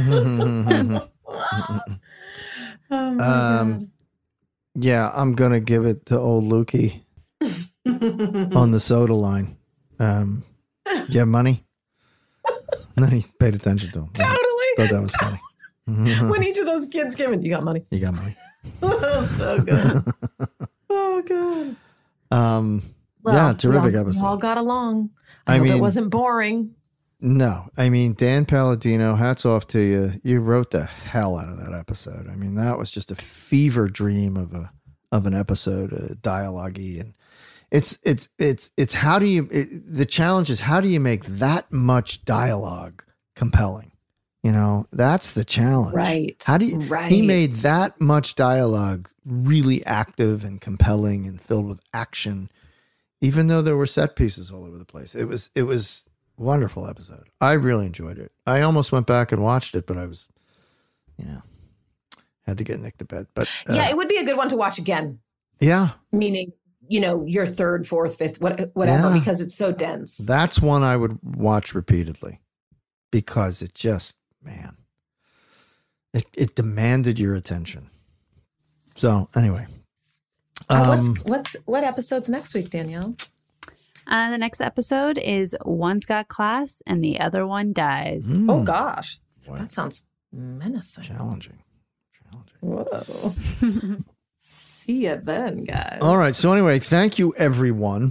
[SPEAKER 2] Yeah, I'm going to give it to old Lukey. On the soda line. Do you have money? And then he paid attention to him.
[SPEAKER 10] Totally.
[SPEAKER 2] Thought that was funny.
[SPEAKER 10] When each of those kids came in, you got money.
[SPEAKER 2] You got money.
[SPEAKER 10] So good. Oh, God.
[SPEAKER 2] Yeah, terrific episode.
[SPEAKER 10] We all got along. I hope it wasn't boring.
[SPEAKER 2] No. I mean, Dan Palladino, hats off to you. You wrote the hell out of that episode. I mean, that was just a fever dream of an episode, dialogue-y, and it's how do you the challenge is how do you make that much dialogue compelling? You know, that's the challenge.
[SPEAKER 10] Right.
[SPEAKER 2] How do you he made that much dialogue really active and compelling and filled with action, even though there were set pieces all over the place. It was a wonderful episode. I really enjoyed it. I almost went back and watched it, but I was, had to get Nick to bed. But
[SPEAKER 10] yeah, it would be a good one to watch again.
[SPEAKER 2] Yeah.
[SPEAKER 10] Meaning your third, fourth, fifth, whatever, because it's so dense.
[SPEAKER 2] That's one I would watch repeatedly because it just, man, it demanded your attention. So anyway.
[SPEAKER 10] What episode's next week, Danielle?
[SPEAKER 11] The next episode is One's Got Class and the Other One Dies.
[SPEAKER 10] Oh, gosh. That sounds menacing.
[SPEAKER 2] Challenging.
[SPEAKER 10] Whoa. See you then, guys.
[SPEAKER 2] All right. So anyway, thank you, everyone.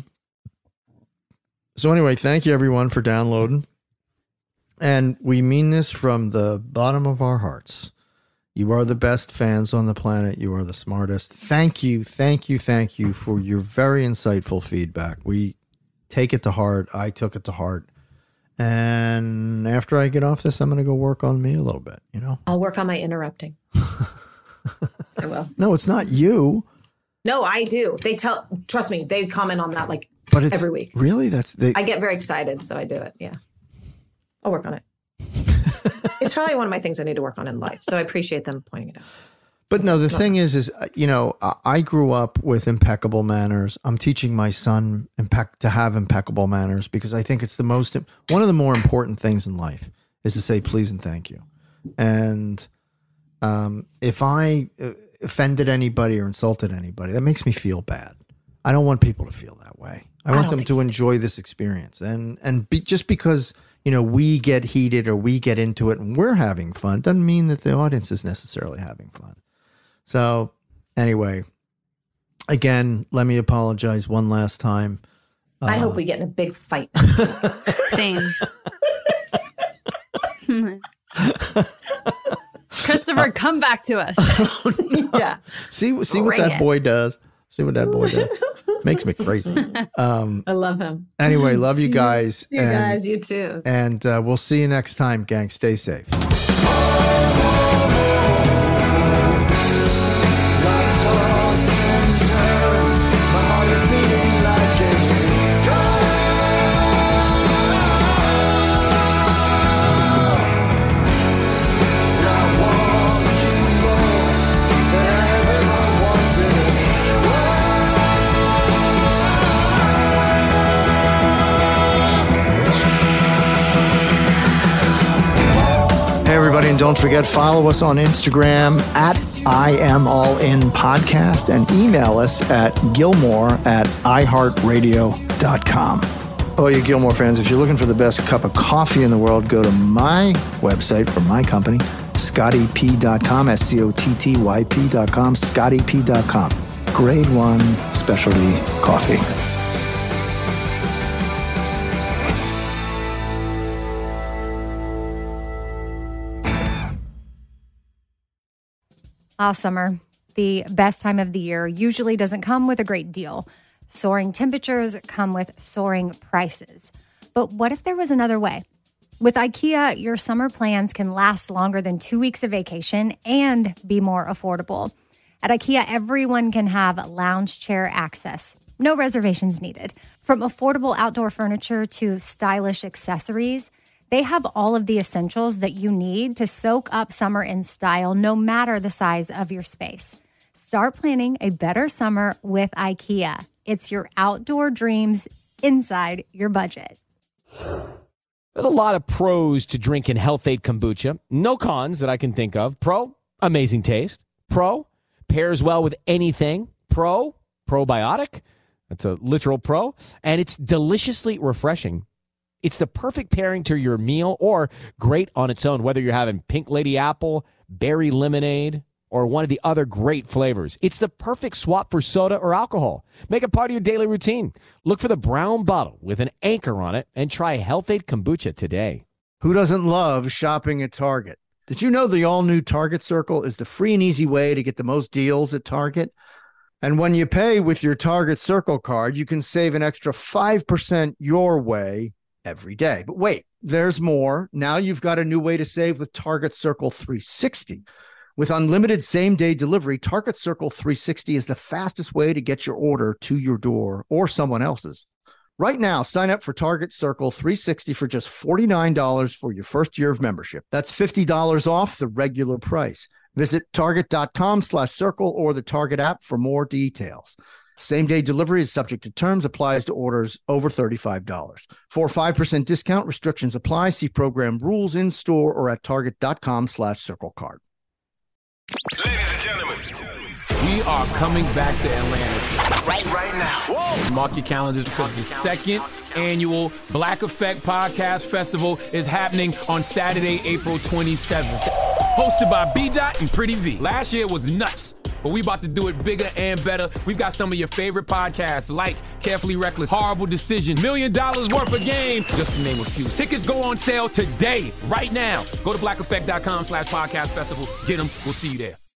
[SPEAKER 2] For downloading. And we mean this from the bottom of our hearts. You are the best fans on the planet. You are the smartest. Thank you for your very insightful feedback. We take it to heart. I took it to heart. And after I get off this, I'm going to go work on me a little bit,
[SPEAKER 10] I'll work on my interrupting. I will.
[SPEAKER 2] No, it's not you.
[SPEAKER 10] No, I do. Trust me, they comment on that every week.
[SPEAKER 2] Really?
[SPEAKER 10] I get very excited, so I do it. Yeah. I'll work on it. It's probably one of my things I need to work on in life. So I appreciate them pointing it out.
[SPEAKER 2] But no, the thing is, I grew up with impeccable manners. I'm teaching my son to have impeccable manners because I think it's one of the more important things in life is to say please and thank you. And if I offended anybody or insulted anybody, that makes me feel bad. I don't want people to feel that way. I want them to enjoy this experience. Just because, we get heated or we get into it and we're having fun doesn't mean that the audience is necessarily having fun. So anyway, again, let me apologize one last time.
[SPEAKER 10] I hope we get in a big fight.
[SPEAKER 11] Same. Christopher, come back to us.
[SPEAKER 10] Yeah.
[SPEAKER 2] See what that boy does. See what that boy does. Makes me crazy.
[SPEAKER 10] I love him.
[SPEAKER 2] Anyway, love you guys.
[SPEAKER 10] You guys, you too.
[SPEAKER 2] And we'll see you next time, gang. Stay safe. And don't forget, follow us on Instagram at IamAllInPodcast and email us at Gilmore@iHeartRadio.com. Oh, you Gilmore fans, if you're looking for the best cup of coffee in the world, go to my website for my company, ScottyP.com, SCOTTYP.com, ScottyP.com. Grade 1 specialty coffee.
[SPEAKER 1] Summer, the best time of the year, usually doesn't come with a great deal. Soaring temperatures come with soaring prices. But what if there was another way? With IKEA, your summer plans can last longer than 2 weeks of vacation and be more affordable. At IKEA, everyone can have lounge chair access. No reservations needed. From affordable outdoor furniture to stylish accessories, they have all of the essentials that you need to soak up summer in style, no matter the size of your space. Start planning a better summer with IKEA. It's your outdoor dreams inside your budget.
[SPEAKER 3] There's a lot of pros to drinking Health-Ade kombucha. No cons that I can think of. Pro, amazing taste. Pro, pairs well with anything. Pro, probiotic. That's a literal pro. And it's deliciously refreshing. It's the perfect pairing to your meal or great on its own, whether you're having pink lady apple, berry lemonade, or one of the other great flavors. It's the perfect swap for soda or alcohol. Make it part of your daily routine. Look for the brown bottle with an anchor on it and try Health-Ade kombucha today.
[SPEAKER 2] Who doesn't love shopping at Target? Did you know the all-new Target Circle is the free and easy way to get the most deals at Target? And when you pay with your Target Circle card, you can save an extra 5% your way every day. But wait, there's more. Now you've got a new way to save with Target Circle 360. With unlimited same-day delivery, Target Circle 360 is the fastest way to get your order to your door or someone else's. Right now, sign up for Target Circle 360 for just $49 for your first year of membership. That's $50 off the regular price. Visit target.com/circle or the Target app for more details. Same-day delivery is subject to terms, applies to orders over $35. For a 5% discount, restrictions apply. See program rules in-store or at target.com/circlecard.
[SPEAKER 5] Ladies and gentlemen,
[SPEAKER 6] we are coming back to Atlanta
[SPEAKER 5] right now. Whoa.
[SPEAKER 6] Mark your calendars because the second annual Black Effect Podcast Festival is happening on Saturday, April 27th. Hosted by B-Dot and Pretty V. Last year was nuts, but we about to do it bigger and better. We've got some of your favorite podcasts like Carefully Reckless, Horrible Decision, $1 Million Worth of Game, just to name a few. Tickets go on sale today, right now. Go to blackeffect.com/podcast festival. Get them. We'll see you there.